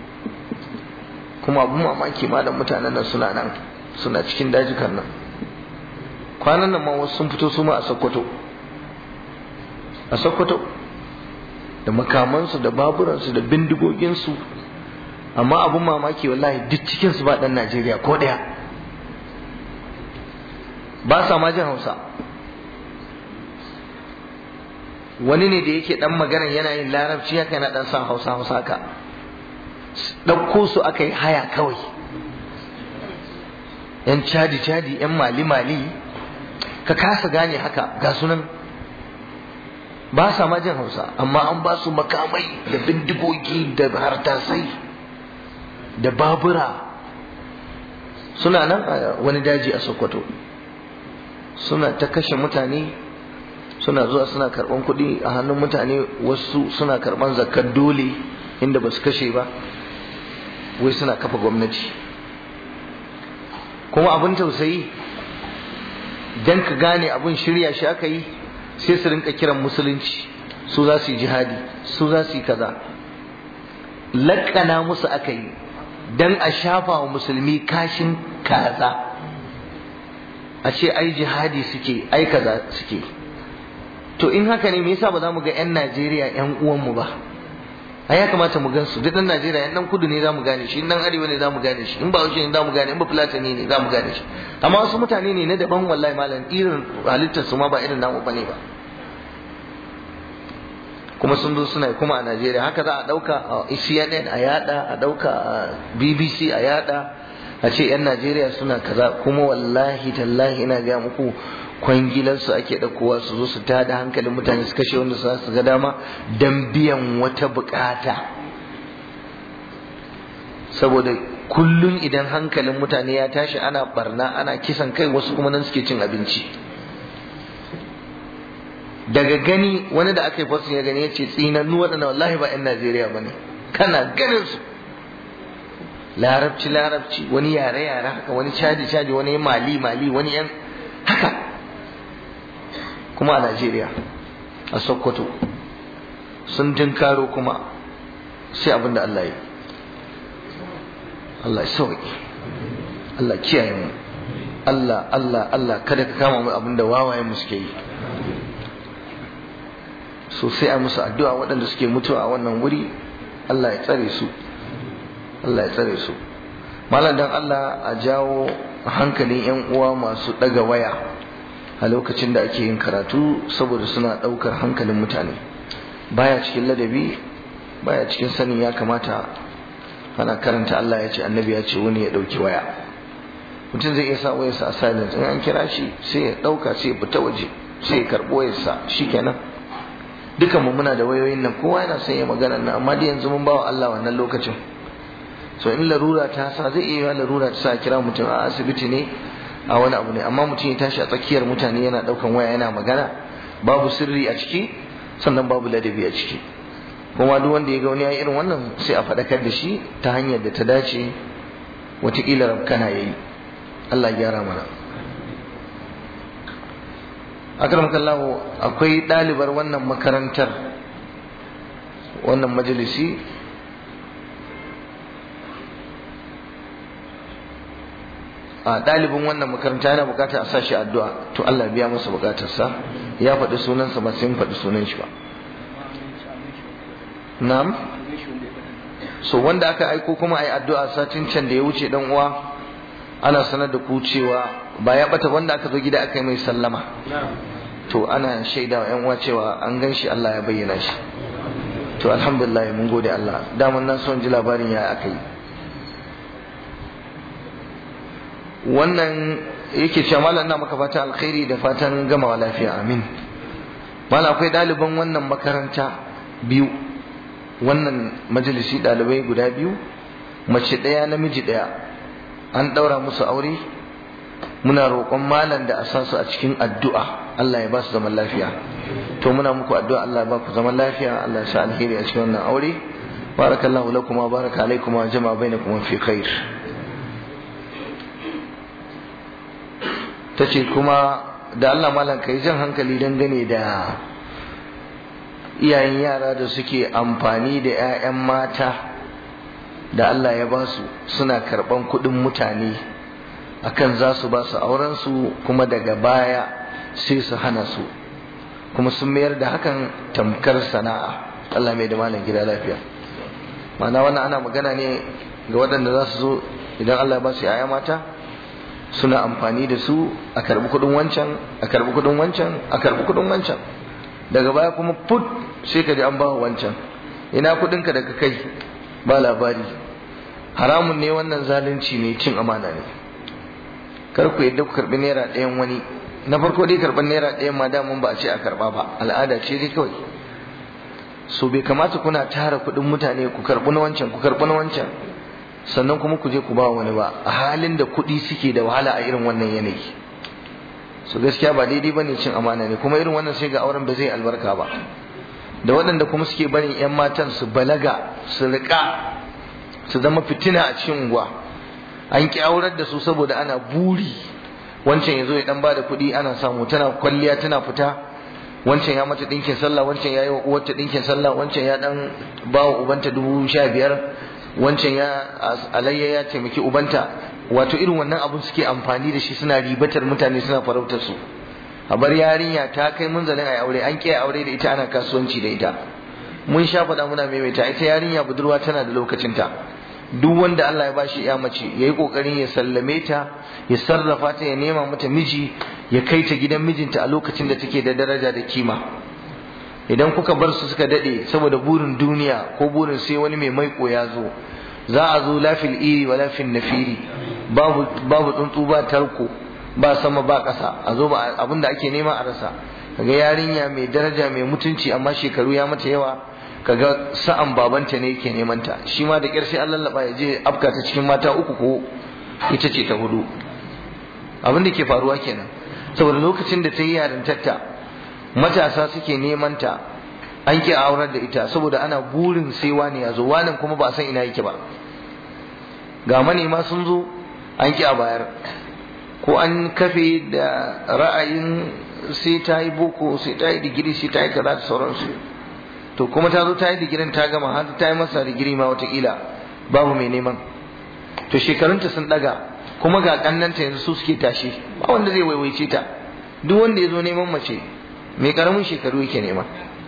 [SPEAKER 1] kuma abun mamaki malam mutanen nan suna nan, suna cikin dajikan nan. Kwanan nan ma wasu sun fito su ma a Sokoto, a Sokoto da makamansu da baburansu da bindigoginsu, amma abun mamaki wallahi duk cikinsu ba ɗan Najeriya ko ɗaya, ba sa ma jin Hausa. Wani ne da yake ɗan magana yana yin larabci haka, yana ɗan sa Hausa Hausa haka, ɗauko su aka yi haya kawai, ‘yan cadi-cadi, ‘yan mali-mali, ka kasa gane haka ga sunan, ba sa ma jin Hausa, amma an ba su makamai da bindigogi da hartasai da babura. Suna nan a wani daji a Sokoto, suna ta kashe mutane, suna zuwa suna karɓan kuɗi a hannun mutane, wasu suna karɓan zakar dole inda ba su kashe ba, wai suna kafa gwamnati. Kuma abin tausayi, dan ka gane abin shirya shi aka yi, sai su rinka kiran musulunci, su za su yi jihadi, su za su yi kaza. Laƙana musu aka yi dan a shafa wa musulmi kashin kaza, a ce ai jihadi suke, ai kaza suke. To in haka ne me yasa ba za mu ga 'yan Najeriya 'yan uwanmu ba? Ai ya kamata mu gan su, duk ɗan Najeriya, 'yan ɗan kudu ne za mu gane shi, in ɗan arewa ne za mu gane shi, in ba ne za mu gane, in ba fulatani ne za mu gane shi. Amma wasu mutane ne na daban wallahi malam, irin halittar su ma ba irin namu bane ba. Kuma sun zo suna kuma a Najeriya haka za a ɗauka a C N N a yada, a ɗauka a B B C a yada, a ce 'yan Najeriya suna kaza. Kuma wallahi tallahi ina gaya muku, kwangilarsu ake ɗaukowa su zo su tada hankalin mutane, su kashe wanda su ga dama don biyan wata bukata. Saboda kullum idan hankalin mutane ya tashi ana barna, ana kisan kai, wasu kuma nan suke cin abinci. Daga gani wani da aka yi fasin ya gani ya ce tsinannu waɗanda wallahi ba 'yan Najeriya ba ne, kana ganin su larabci larabci, wani yare yare haka, wani caji caji, wani mali mali, wani yan haka, kuma a Najeriya a Sokoto sun tinkaro, kuma sai abin da Allah ya yi. Allah ya sauki, Allah kiyaye mu, Allah Allah Allah kada ka kama mu abin da wawayen mu suke yi. So sai a musu addu'a waɗanda suke mutuwa a wannan wuri, Allah ya tsare su, Allah ya tsare su. Malam dan Allah a jawo hankalin 'yan uwa masu ɗaga waya a lokacin da ake yin karatu, saboda suna ɗaukar hankalin mutane, baya cikin ladabi baya cikin sanin ya kamata ana karanta Allah ya ce annabi ya ce wani ya dauki waya. Mutum zai iya sa wayarsa a silence, in an kira shi sai ya dauka sai ya fita waje sai ya karbo wayarsa shikenan. Dukan mu muna da wayoyin nan, kowa yana son ya magana nan, amma dai yanzu mun bawa Allah wannan lokacin. So in larura ta sa zai iya larura ta sa kira mutum a asibiti ne a wani abu ne, amma mutum ya tashi a tsakiyar mutane yana daukan waya yana magana, babu sirri a ciki sannan babu ladabi a ciki. Kuma duk wanda ya ga wani ya irin wannan sai a faɗakar da shi ta hanyar da ta dace, wataƙila rabkana ya yi. Allah ya gyara mana. Akramakallahu, akwai ɗalibar wannan makarantar wannan majalisi a ɗalibin wannan makaranta yana bukata a sashi addu'a, to Allah biya masa bukatarsa. Ya faɗi sunansa ba sai mun faɗi sunan shi ba. Na'am. So wanda aka aiko kuma ai addu'a satin can da ya wuce dan uwa, ana sanar da ku cewa ba ya bata, wanda aka zo gida aka yi mai sallama. To ana shaida wa ƴan uwa cewa an gan shi, Allah ya bayyana shi. To alhamdulillah mun gode Allah. Daman nan son ji labarin ya aka yi. Wannan yake cewa malam ina maka fatan alkhairi da fatan gamawa lafiya, amin. Malam akwai ɗaliban wannan makaranta biyu, wannan majalisi ɗalibai guda biyu, mace ɗaya namiji ɗaya, an ɗaura musu aure. Muna roƙon malam da a sa su a cikin addu'a, Allah ya ba su zaman lafiya. To muna muku addu'a Allah ya ba ku zaman lafiya, Allah ya sa alheri a cikin wannan aure. Barakallahu lakum wa baraka alaikum wa jama'a bainakum fi khair. Tace kuma da Allah malam kai jan hankali dangane da iyayen yara da suke amfani da 'ya'yan mata da Allah ya ba su, suna karban kuɗin mutane akan za su ba su auren su, kuma daga baya sai su hana su, kuma sun mayar da hakan tamkar sana'a. Allah mai da malam gida lafiya. Ma'ana wannan ana magana ne ga waɗanda za su zo idan Allah ya ba su 'ya'ya mata, suna amfani da su a karbi kuɗin wancan, a karbi kuɗin wancan, a karbi kuɗin wancan, daga baya kuma put sai ka ji an ba wancan. Ina kuɗinka daga kai ba labari. Haramun ne wannan, zalunci ne, cin amana ne. Kar ku yadda ku karbi naira ɗayan wani. Na farko dai karban naira ɗayan ma damun ba a ce a karba ba, al'ada ce dai kawai. So bai kamata kuna tara kuɗin mutane ku karbi na wancan, ku karbi na wancan, sannan kuma ku je ku ba wani ba, a halin da kuɗi suke da wahala a irin wannan yanayi. So gaskiya ba daidai bane, cin amana ne, kuma irin wannan sai ga auren ba zai albarka ba. Da waɗanda kuma suke barin 'yan matan su balaga, su riƙa, su zama fitina a cikin unguwa. An ki aurar da su saboda ana buri, wancan ya zo ya dan ba da kuɗi ana samu, tana kwalliya tana fita, wancan ya mata ɗinkin sallah, wancan ya yi wa uwarta ɗinkin sallah, wancan ya dan ba wa ubanta dubu sha biyar, wancan ya alayya ya taimaki ubanta. Wato irin wannan abun suke amfani da shi, suna ribatar mutane, suna farautar su. A bar yarinya ta kai munzalin ai aure, an kiyaye aure da ita, ana kasuwanci da ita. Mun sha faɗa muna maimaita, ita yarinya budurwa tana da lokacinta. Duk wanda Allah ya bashi ya mace yayi kokarin ya sallame ta, ya sarrafa ta, ya nema mata miji, ya kai ta gidan mijinta a lokacin da take da daraja da kima. Idan kuka bar su suka dade saboda burin duniya ko burin sai wani mai maiko ya zo, za a zo lafil iri wa lafil nafiri, babu babu tsuntsu ba tarko, ba sama ba ƙasa, a zo ba abinda ake nema a rasa. Kaga yarinya mai daraja mai mutunci amma shekaru ya mata yawa, kaga sa'an babanta ne yake neman ta, shi ma da ƙyar sai an lallaba ya je afka ta cikin mata uku ko ita ce ta hudu. Abin da ke faruwa kenan, saboda lokacin da ta yi yarintarta matasa suke neman ta, an ki aurar da ita saboda ana burin sai wani ya zo, wanin kuma ba a san ina yake ba. Ga manema sun zo an ki a bayar, ko an kafe da ra'ayin sai ta yi boko, sai ta yi digiri, sai ta yi kaza da sauransu. To kuma ta zo ta yi digirin ta gama, har ta yi masa digiri ma watakila babu mai neman. To shekarunta sun daga, kuma ga kannanta yanzu su suke tashi, ba wanda zai waiwaice ta. Duk wanda ya zo neman mace mai karamin shekaru yake nema.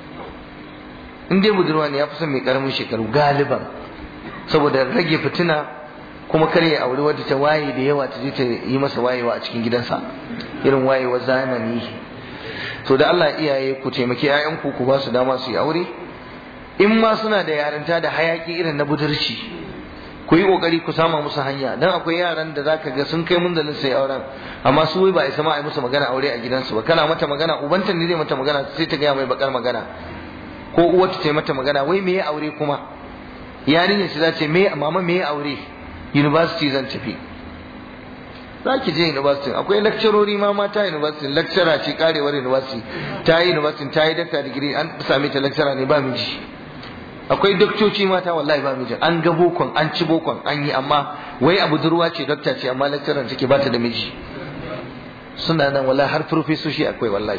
[SPEAKER 1] In dai budurwa ne ya fi son mai karamin shekaru galiban, saboda rage fitina, kuma kar ya aure wadda ta waye da yawa ta je ta yi masa wayewa a cikin gidansa, irin wayewar zamani. To da Allah iyaye ku taimaki ƴaƴanku, ku ba su dama su yi aure, in ma suna da yarinta da hayaki irin na budurci ku yi kokari ku sama musu hanya, dan akwai yaran da zaka ga sun kai munzalin sai auren amma su wai ba isa ma a yi musu magana aure a gidansu ba. Kana mata magana ubanta ne zai mata magana sai ta gaya mai bakar magana, ko uwarta ta yi mata magana wai me ya aure kuma. Yarinyar shi za ce me mama me ya aure, university zan tafi. Za ki je university, akwai lecturori ma mata university, lecturer ce karewar university, ta yi university ta yi doctor degree an same ta lecturer ne ba miji. Akwai doktoci mata wallahi ba miji, an ga bokon an ci bokon an yi amma wai abu durwa ce doctor ce amma lecturer take ba ta da miji. Suna nan wallahi har professorshi akwai wallahi.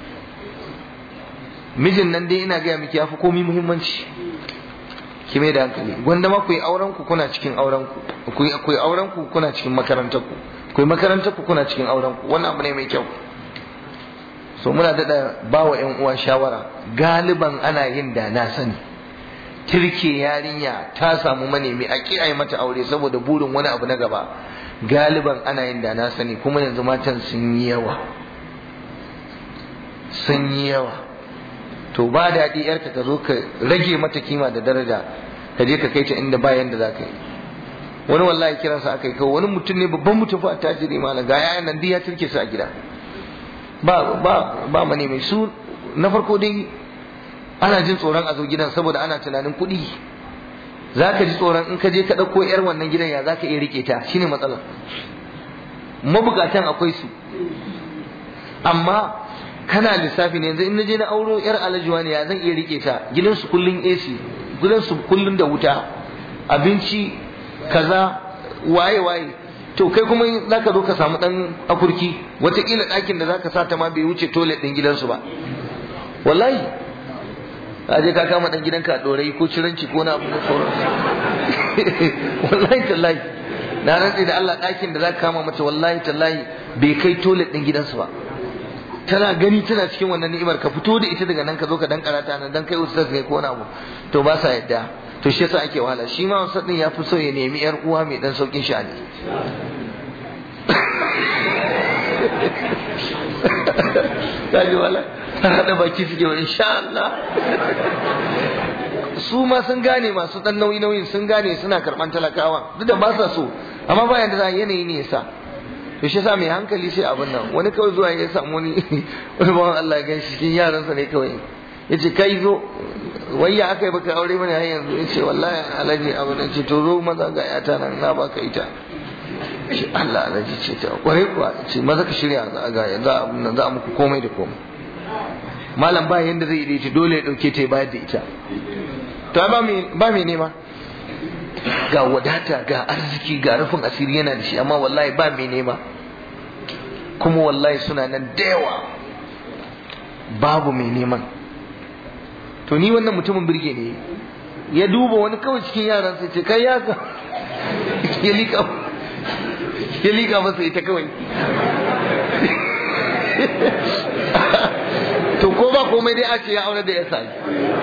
[SPEAKER 1] Mijin nan dai ina gaya miki yafi komai muhimmanci. Ki mai da hankali, gwanda ma ku yi auren ku kuna cikin auren ku, ku yi auren ku kuna cikin makarantar ku, ku yi makarantar ku kuna cikin auren ku, wannan abu ne mai kyau. So muna daɗa ba wa ƴan uwa shawara, galiban ana yin da na sani. Tirke yarinya ta samu manemi a ki mata aure saboda burin wani abu na gaba, galiban ana yin da na sani, kuma yanzu matan sun yi yawa sun yi yawa. To ba daɗi yarka ka zo ka rage mata kima da daraja ka je ka kai ta inda ba yanda za ka yi. Wani wallahi kiransa aka yi kawo, wani mutum ne babban mutum fa attajiri malam, ga yayan nan duk ya turke su a gida ba ba ba mane mai su. Na farko dai ana jin tsoron a zo gidan saboda ana tunanin kuɗi. Za ka ji tsoron in ka je ka ɗauko yar wannan gidan ya za ka iya rike ta, shine matsalar. Mabukatan akwai su amma kana lissafi ne yanzu in naje na auro yar alajuwa ne ya zan iya rike ta, gidansu kullun A C, gidansu kullun da wuta, abinci kaza waye waye. To kai kuma zaka zo ka samu dan akurki, wataƙila ɗakin da zaka sa ta ma bai wuce toilet ɗin gidansu ba. Wallahi ka je ka kama dan gidanka a ɗorayi ko ciranci ko na abu da sauransu. Wallahi tallahi na rantsi da Allah ɗakin da zaka kama mata wallahi tallahi bai kai toilet ɗin gidansu ba. Tana gani tana cikin wannan ni'imar ka fito da ita daga nan ka zo ka dan karata nan dan kai ustaz ne ko na abu, to ba sa yadda. To shi yasa ake wahala. Shi ma ustaz din ya fi so ya nemi yar uwa mai dan saukin sha'ani. Kaji wala hada baki suke wa insha Allah. Su ma sun gane, masu dan nauyi nauyin sun gane suna karban talakawa duk da ba sa so, amma bayan da yanayi ne yasa. To shi yasa mai hankali sai abin nan. Wani kawai zuwa ya samu wani wani bawan Allah ya ganshi cikin yaransa ne kawai, yace kai zo wai ya aka yi baka aure mana har yanzu, yace wallahi alaji abin nan ce to zo maza ga yata nan na baka ita. Ce Allah alaji ce ta kwarai kuwa, ce maza ka shirya za ga za abin nan za muku komai da komai. Malam ba yanda zai yi ita, dole ya dauke ta ya bayar da ita. To ba me ba me nema, ga wadata ga arziki ga rufin asiri yana da shi, amma wallahi ba mai nema. Kuma wallahi suna nan da yawa babu mai neman. To ni wannan mutumin birge ne, ya duba wani kawai cikin yaran sai ce kai ya ka ya lika ya lika masa ita kawai. To ko ba komai dai a ce ya aure da ya sai.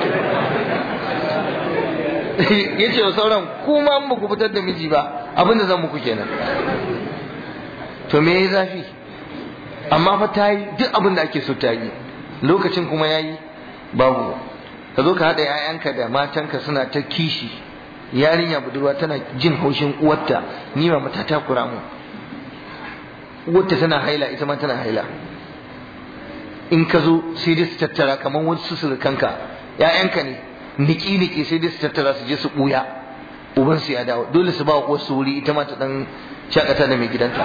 [SPEAKER 1] Ya ce wa sauran kuma an ku fitar da miji ba abin da zan muku kenan. To me yayi zafi? Amma fa ta yi duk abin da ake so ta yi, lokacin kuma ya yi babu. Ka zo ka haɗa 'ya'yanka da matanka suna ta kishi, yarinya budurwa tana jin haushin uwarta, ni ma mata ta kura mu, uwarta tana haila ita ma tana haila. In ka zo sai dai su tattara kamar wasu surukanka, 'ya'yanka ne niki niki sai dai su tattara su je su buya, uban su ya dawo, dole su ba wa wasu wuri ita ma ta dan shakata da mai gidanta.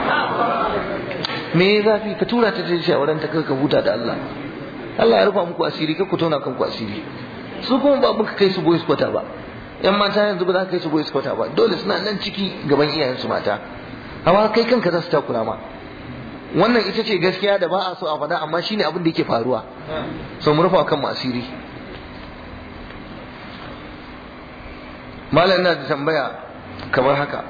[SPEAKER 1] Me ya zafi? Ka tura ta tace auren ta ka huta da Allah. Allah ya rufa muku asiri, ka ku tona kanku asiri. Su kuma ba muka kai su boys kwata ba, yan mata yanzu ba za ka kai su boys kwata ba, dole suna nan ciki gaban iyayensu mata, amma kai kanka za su takura ma. Wannan ita ce gaskiya da ba a so a faɗa, amma shine abin da yake faruwa. So mu rufa kanmu asiri. Malam ina da tambaya kamar haka,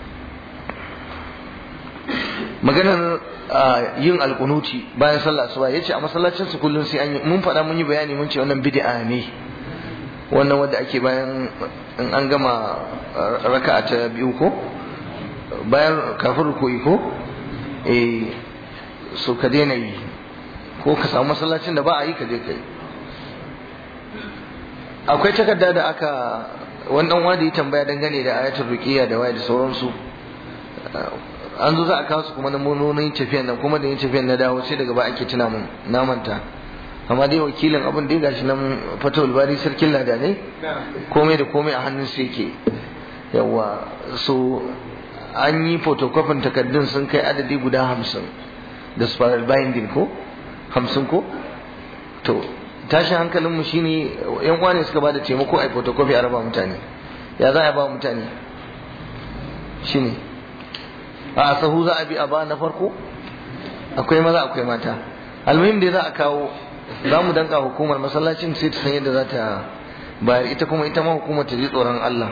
[SPEAKER 1] maganar yin alkunuti bayan sallah asuba, yace a masallacin su kullun sai an yi, mun faɗa mun yi bayani mun ce wannan bid'a ne, wannan wanda ake bayan in an gama raka'a ta biyu ko bayan kafin ruku'i ko eh so ka daina yi, ko ka samu masallacin da ba a yi ka je kai. akwai takarda da aka wannan wanda ya tambaya dangane da ayatul ruqiyya da waye da sauransu. An zo za a kawo su kuma na munonin tafiyan nan, kuma da yin tafiyan na dawo sai daga ba ake tuna mun na manta. Amma dai wakilin abin dai gashi nan Fatawul Bari sarkin lada ne, komai da komai a hannun su yake. Yawa so an yi photocopy takardun sun kai adadi guda hamsin da spiral binding ko hamsin ko to tashin hankalin mu shine yan uwa ne suka bada taimako a photocopy a raba mutane. Ya za a ba mutane shine a sahu za a bi a ba na farko, akwai maza akwai mata. Almuhim dai za a kawo, za mu danka hukumar masallacin sai ta san yadda za ta bayar, ita kuma ita ma hukumar ta ji tsoron Allah.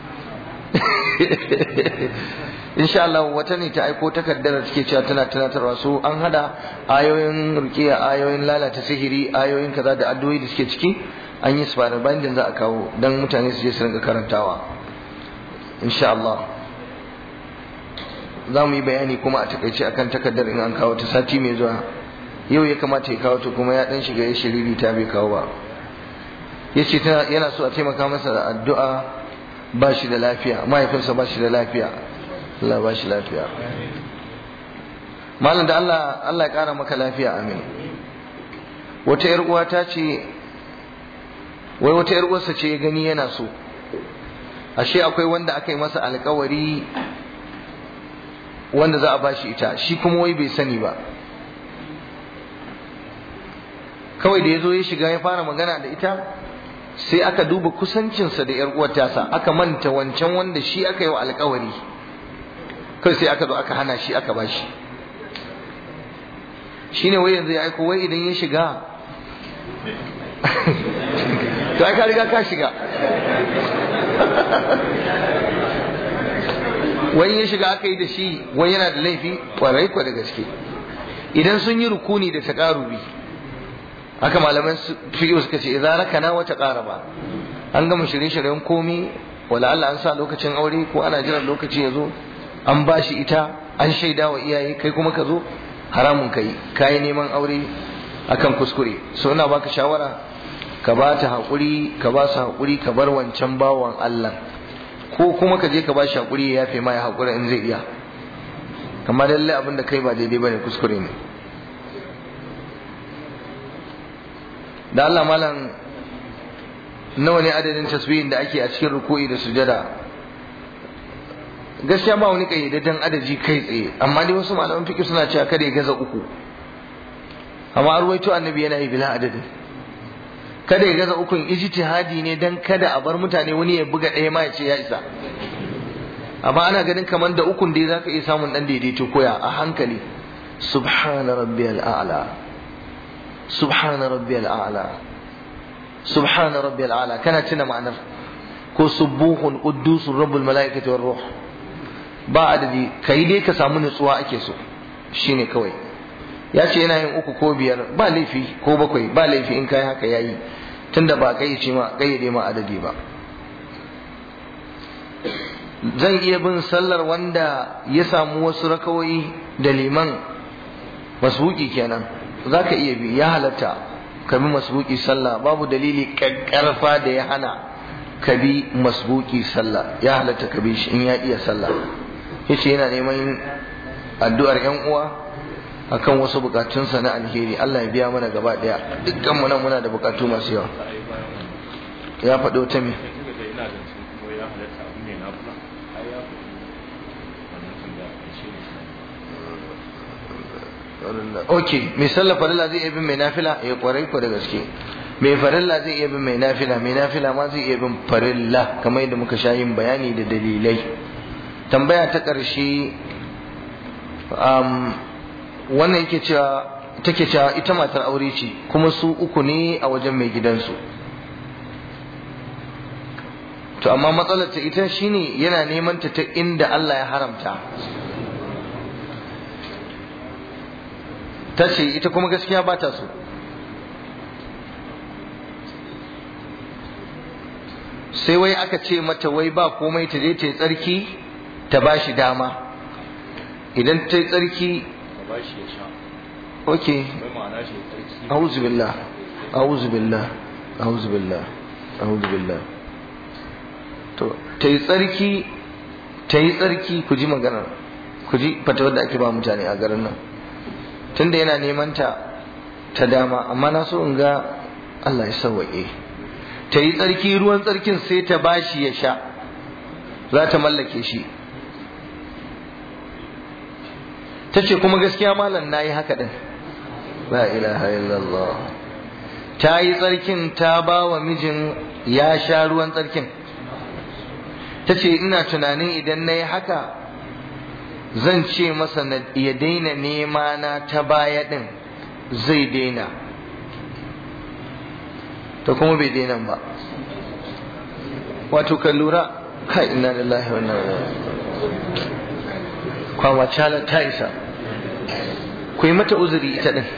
[SPEAKER 1] Insha Allah wata ne ta aiko takardar da take cewa tana tunatarwa su an hada ayoyin rukiya, ayoyin lalata sihiri, ayoyin kaza da addu'o'i da suke ciki, an yi spiral binding za a kawo dan mutane su je su rinka karantawa. Insha Allah za mu yi bayani kuma a takaice akan takardar in an kawo ta sati mai zuwa. Yau ya kamata ya kawo ta kuma ya dan shiga ya shiriri ta bai kawo ba. Yace yana so a taimaka masa da addu'a, ba shi da lafiya, mahaifinsa ba shi da lafiya, Allah ba shi lafiya. Malam da Allah Allah ya kara maka lafiya, amin. Wata yar uwa ta ce wai wata yar uwarsa ce ya gani yana so, ashe akwai wanda aka yi masa alkawari wanda za a bashi ita, shi kuma wai bai sani ba. Kawai da ya zo ya shiga ya fara magana da ita, sai aka duba kusancinsa da yar uwar tasa, aka manta wancan wanda shi aka yi wa alkawari, kai sai aka zo aka hana shi aka bashi. Shine wai yanzu ya aiko wai idan ya shiga to ai ka riga ka shiga. Wai ya shiga aka yi da shi, wai yana da laifi kwarai kwa da gaske. Idan sun yi rukuni da taqarubi, haka malaman fiqh suka ce idan rakana wa taqaraba, an gama shirye-shiryen komai, wala Allah an sa lokacin aure ko ana jiran lokaci ya zo, an bashi ita, an shaida wa iyaye, kai kuma ka zo haramun kai, kai neman aure akan kuskure. So ina baka shawara ka ba ta hakuri, ka ba su hakuri, ka bar wancan bawan Allah, ko kuma ka je ka ba shi hakuri ya yafe ma ya hakura in zai iya. Amma lalle abin da kai ba daidai bane, kuskure ne. Da Allah malam nawa ne adadin tasbihin da ake a cikin ruku'i da sujada? Gaskiya ba wani kayyadadden adadi kai tsaye, amma dai wasu malaman fiqh suna cewa kada ya gaza uku. Amma ruwaito annabi yana yi bila adadin. Kada ya gaza ukun ijtihadi ne dan kada a bar mutane wani ya buga ɗaya ma ya ce ya isa. Amma ana ganin kamar da ukun dai zaka iya samun dan daidaito koya a hankali. Subhana rabbiyal a'la, subhana rabbiyal a'la, subhana rabbiyal a'la, kana tuna ma'anar. Ko subuhun quddusun rabbul malaikati war ruh, ba adadi, kai dai ka samu nutsuwa ake so, shine kawai. Ya ce yana yin uku ko biyar ba laifi, ko bakwai ba laifi in kai haka yayi, tunda ba kayyace ma kayyade ma adadi ba. Zan iya bin sallar wanda ya samu wasu rakawoyi da liman masbuki kenan, zaka iya bi, ya halatta ka bi masbuki sallah, babu dalili kakkarfa da ya hana ka bi masbuki sallah, ya halatta ka bi shi in ya iya sallah. Yace yana neman addu'ar yan uwa akan wasu bukatunsa na alheri, Allah ya biya mana gaba daya, dukkan mu nan muna da bukatu masu yawa. Ya faɗo ta me? Okay, mai sallah farilla zai iya bin mai nafila? Eh kwarai ko da gaske. Mai farilla zai iya bin mai nafila, mai nafila ma zai iya bin farilla, kamar yadda muka sha yin bayani da dalilai. Tambaya ta ƙarshe, um, wannan yake cewa take cewa ita matar aure ce kuma su uku ne a wajen mai gidansu. To amma matsalar ta ita shine yana neman ta ta inda Allah ya haramta. Ta ce ita kuma gaskiya ba ta so. Sai wai aka ce mata wai ba komai ta je ta yi tsarki ta ba shi dama. Idan ta yi tsarki okay. A'udhu billah, a'udhu billah, a'udhu billah. a'udhu billah. To ta yi tsarki ta yi tsarki ku ji magana, ku ji fatawar da ake ba mutane a garin nan, tunda yana neman ta ta dama, amma na so in ga Allah ya sauwaƙe. Ta yi tsarki, ruwan tsarkin sai ta bashi ya sha, za ta mallake shi. Ta ce kuma gaskiya malam na yi haka ɗin. La ilaha illallah. Ta yi tsarkin ta ba wa mijin ya sha ruwan tsarkin. Ta ce ina tunanin idan na yi haka zan ce masa ya daina nema na ta baya ɗin, zai daina. Ta kuma bai daina ba. Wato ka lura, kai inna lillahi wa inna ilaihi kwama cala ta isa. Ku yi mata uzuri ita ɗin.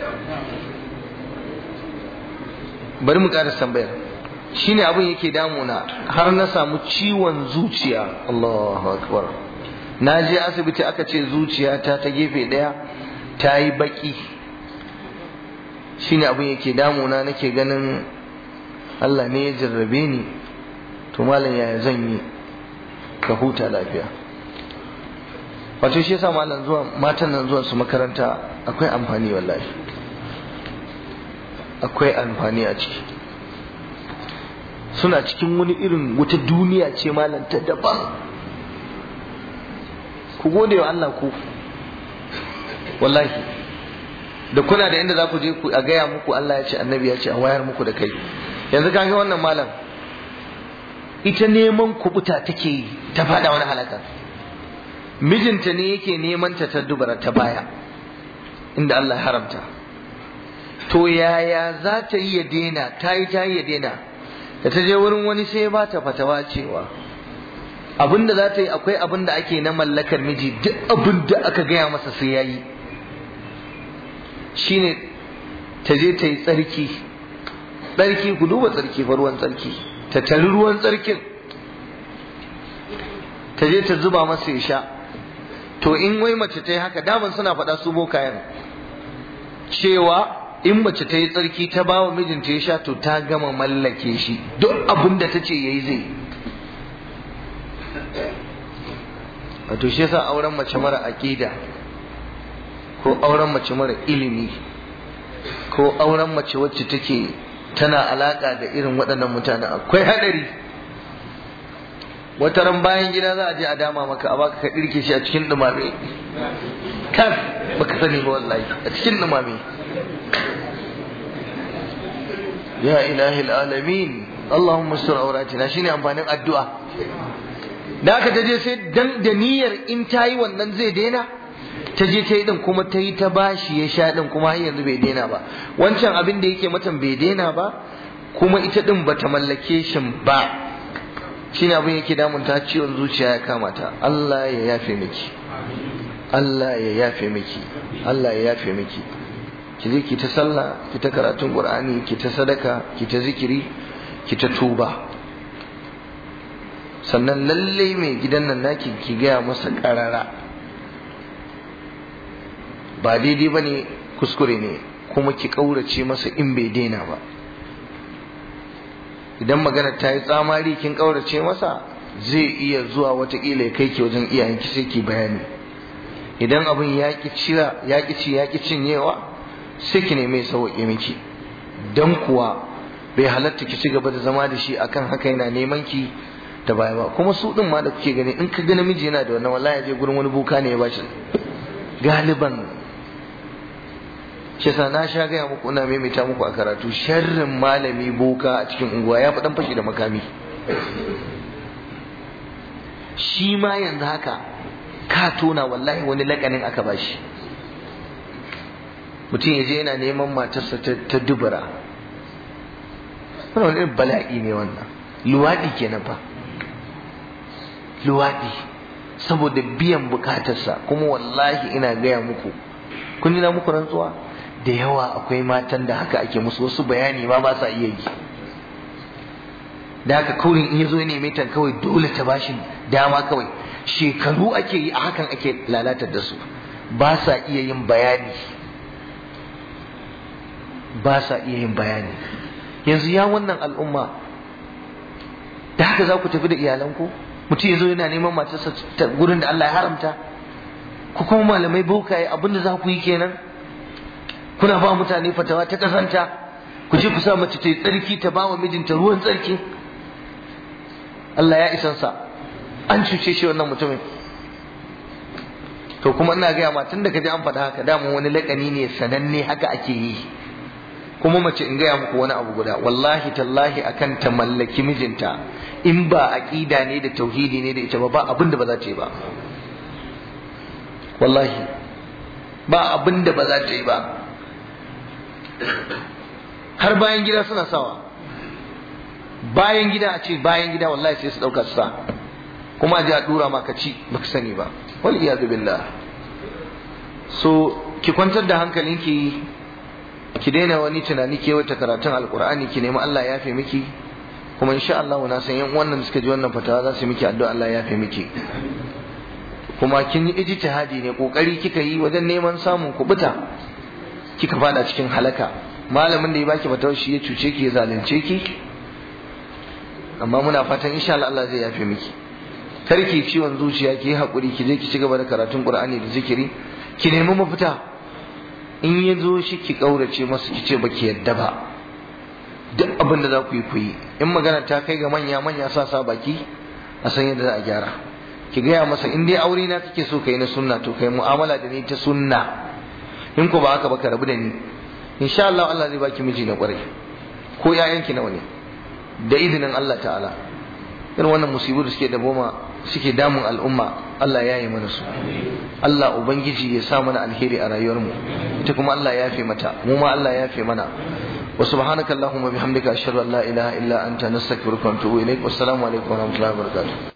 [SPEAKER 1] Bari mu ƙara tambayar. Shi ne abin yake damuna har na samu ciwon zuciya. Allahu akbar. Na je asibiti aka ce zuciya ta ta gefe ɗaya ta yi baƙi. Shi ne abin yake damuna, nake ganin Allah ne ya jarrabe ni. To malam yaya zan yi ka huta lafiya? Wato shi yasa malam zuwa matan nan zuwa su makaranta akwai amfani wallahi. Akwai amfani a ciki. Suna cikin wani irin wata duniya ce malam ta daban. Ku gode wa Allah ku. Wallahi. Da kuna da inda za ku je ku a gaya muku Allah ya ce, annabi ya ce, a wayar muku da kai. Yanzu kaga wannan malam ita neman kubuta take yi ta fada wani halaka. Mijinta ne yake neman ta ta dubara ta baya inda Allah ya haramta. To yaya za ta yi ya daina? Ta yi ta yi ya daina. Da ta je wurin wani sai ba ta fatawa cewa abinda za ta yi, akwai abinda ake na mallakar miji, duk abinda aka gaya masa sai ya yi. Shine ta je ta yi tsarki. Tsarki, ku duba tsarki fa, ruwan tsarki. Ta tari ruwan tsarkin, ta je ta zuba masa ya sha. To in wai mace ta yi haka, daman suna faɗa su bokayen cewa in mace ta yi tsarki ta ba wa mijinta ya sha, to ta gama mallake shi, duk abin da ta ce ya yi zai. Wato shi yasa auren mace mara aƙida, ko auren mace mara ilimi, ko auren mace wacce take tana alaƙa da irin waɗannan mutane akwai haɗari. Wata ran bayan gida za a je a dama maka, a baka ka ɗirke shi a cikin ɗumame, kan baka sani ba wallahi, a cikin ɗumame. Ya ilahi alamin, Allahumma sur auratina, shine amfanin addu'a. Da aka taje sai dan da niyyar in tayi wannan zai daina, ta je ta yi din kuma ta yi ta bashi ya sha din, kuma har yanzu bai daina ba. Wancan abin da yake mata bai daina ba, kuma ita din bata mallake shi ba. Shine abin yake damun ta, ciwon zuciya ya kama ta. Allah ya yafe miki, Allah ya yafe miki, Allah ya yafe miki. Ki je ki ta sallah, ki ta karatun Qur'ani, ki ta sadaka, ki ta zikiri, ki ta tuba. Sannan lalle mai gidan nan naki ki gaya masa karara, ba daidai bane, kuskure ne, kuma ki kaurace masa in bai daina ba. Idan magana ta yi tsamari kin kaurace masa, zai iya zuwa watakila ya kai ki wajen iyayenki sai ki bayani. Idan abin ya ki cira, ya ki ci, ya ki cinyewa, sai ki neme sauƙi miki. Dan kuwa bai halatta ki ci gaba da zama da shi akan haka yana neman ki da baya ba. Kuma su din ma da kuke gani, in ka ga namiji yana da wannan, wallahi ya je gurin wani boka ne ya bashi. Galiban shi sa na sha gaya muku, ina maimaita muku a karatu, sharrin malami boka a cikin unguwa ya fi dan fashi da makami. Shi ma yanzu haka ka tona wallahi wani lakanin aka bashi. Mutum ya je yana neman matarsa ta dubura. Wannan irin bala'i ne wannan. Luwaɗi kenan fa. Luwaɗi saboda biyan bukatarsa. Kuma wallahi ina gaya muku, kun ji na muku rantsuwa, da yawa akwai matan da haka ake musu, wasu bayani ma ba sa iya yi. Da haka kawai in ya zo ya neme ta kawai dole ta bashi dama kawai. Shekaru ake yi a hakan ake lalatar da su, ba sa iya yin bayani. ba sa iya yin bayani. Yanzu ya wannan al'umma da haka za ku tafi da iyalanku? Mutum ya zo yana neman matarsa ta gurin da Allah ya haramta, ku kuma malamai bokaye abinda za ku yi kenan? Kuna ba mutane fatawa ta kasanta, ku je ku sa mace ta yi tsarki ta ba wa mijinta ruwan tsarki. Allah ya isansa, an cuce shi wannan mutumin. To kuma ina gaya ma tun da ka ji an faɗa haka, damun wani laƙani ne sananne haka ake yi. Kuma mace in gaya muku wani abu guda, wallahi tallahi akan ta mallaki mijinta, in ba aqida ne da tauhidi ne da ita ba, ba abin da ba za ta yi ba. Wallahi ba abin da ba za ta yi ba. Har bayan gida suna sawa, bayan gida a ce bayan gida wallahi sai su ɗauka su sa, kuma a je a ɗura ma ka ci baka sani ba. Wal iyadu billah. So ki kwantar da hankalinki, ki daina wani tunani ke wata karatun alkur'ani, ki nemi Allah ya yafe miki, kuma insha Allah na san yan wannan suka ji wannan fatawa za su miki addu'a Allah ya yafe miki. Kuma kin yi ijtihadi ne, kokari kika yi wajen neman samun kubuta, kika fada cikin halaka. Malamin da ya baki fatawa shi ya cuce ki, ya zalunce ki, amma muna fatan insha Allah Allah zai yafe miki. Kar ki ciwon zuciya, ki yi hakuri, ki je ki ci gaba da karatun Qur'ani da zikiri, ki nemi mafita. In ya zo shi ki kaurace masa, ki ce baki yadda ba, duk abin da za ku yi ku yi. In magana ta kai ga manya manya sa sa baki, a san yadda za a gyara. Ki gaya masa in dai aure na kake so kai na sunna, to kai mu'amala da ni ta sunna. In ko ba haka ba ka rabu da ni, insha Allah Allah zai baki miji na kwarai, ko ƴaƴanki nawa ne, da izinin Allah ta'ala. Irin wannan musibu da suke da boma suke damun al'umma, Allah ya yi mana su. Allah ubangiji ya sa mana alheri a rayuwar mu, ita kuma Allah ya yafe mata, mu ma Allah ya yafe mana. Wa subhanaka allahumma bihamdika ashhadu an la ilaha illa anta nastaghfiruka wa atubu ilaik. Wassalamu alaikum wa rahmatullahi wa barakatuh.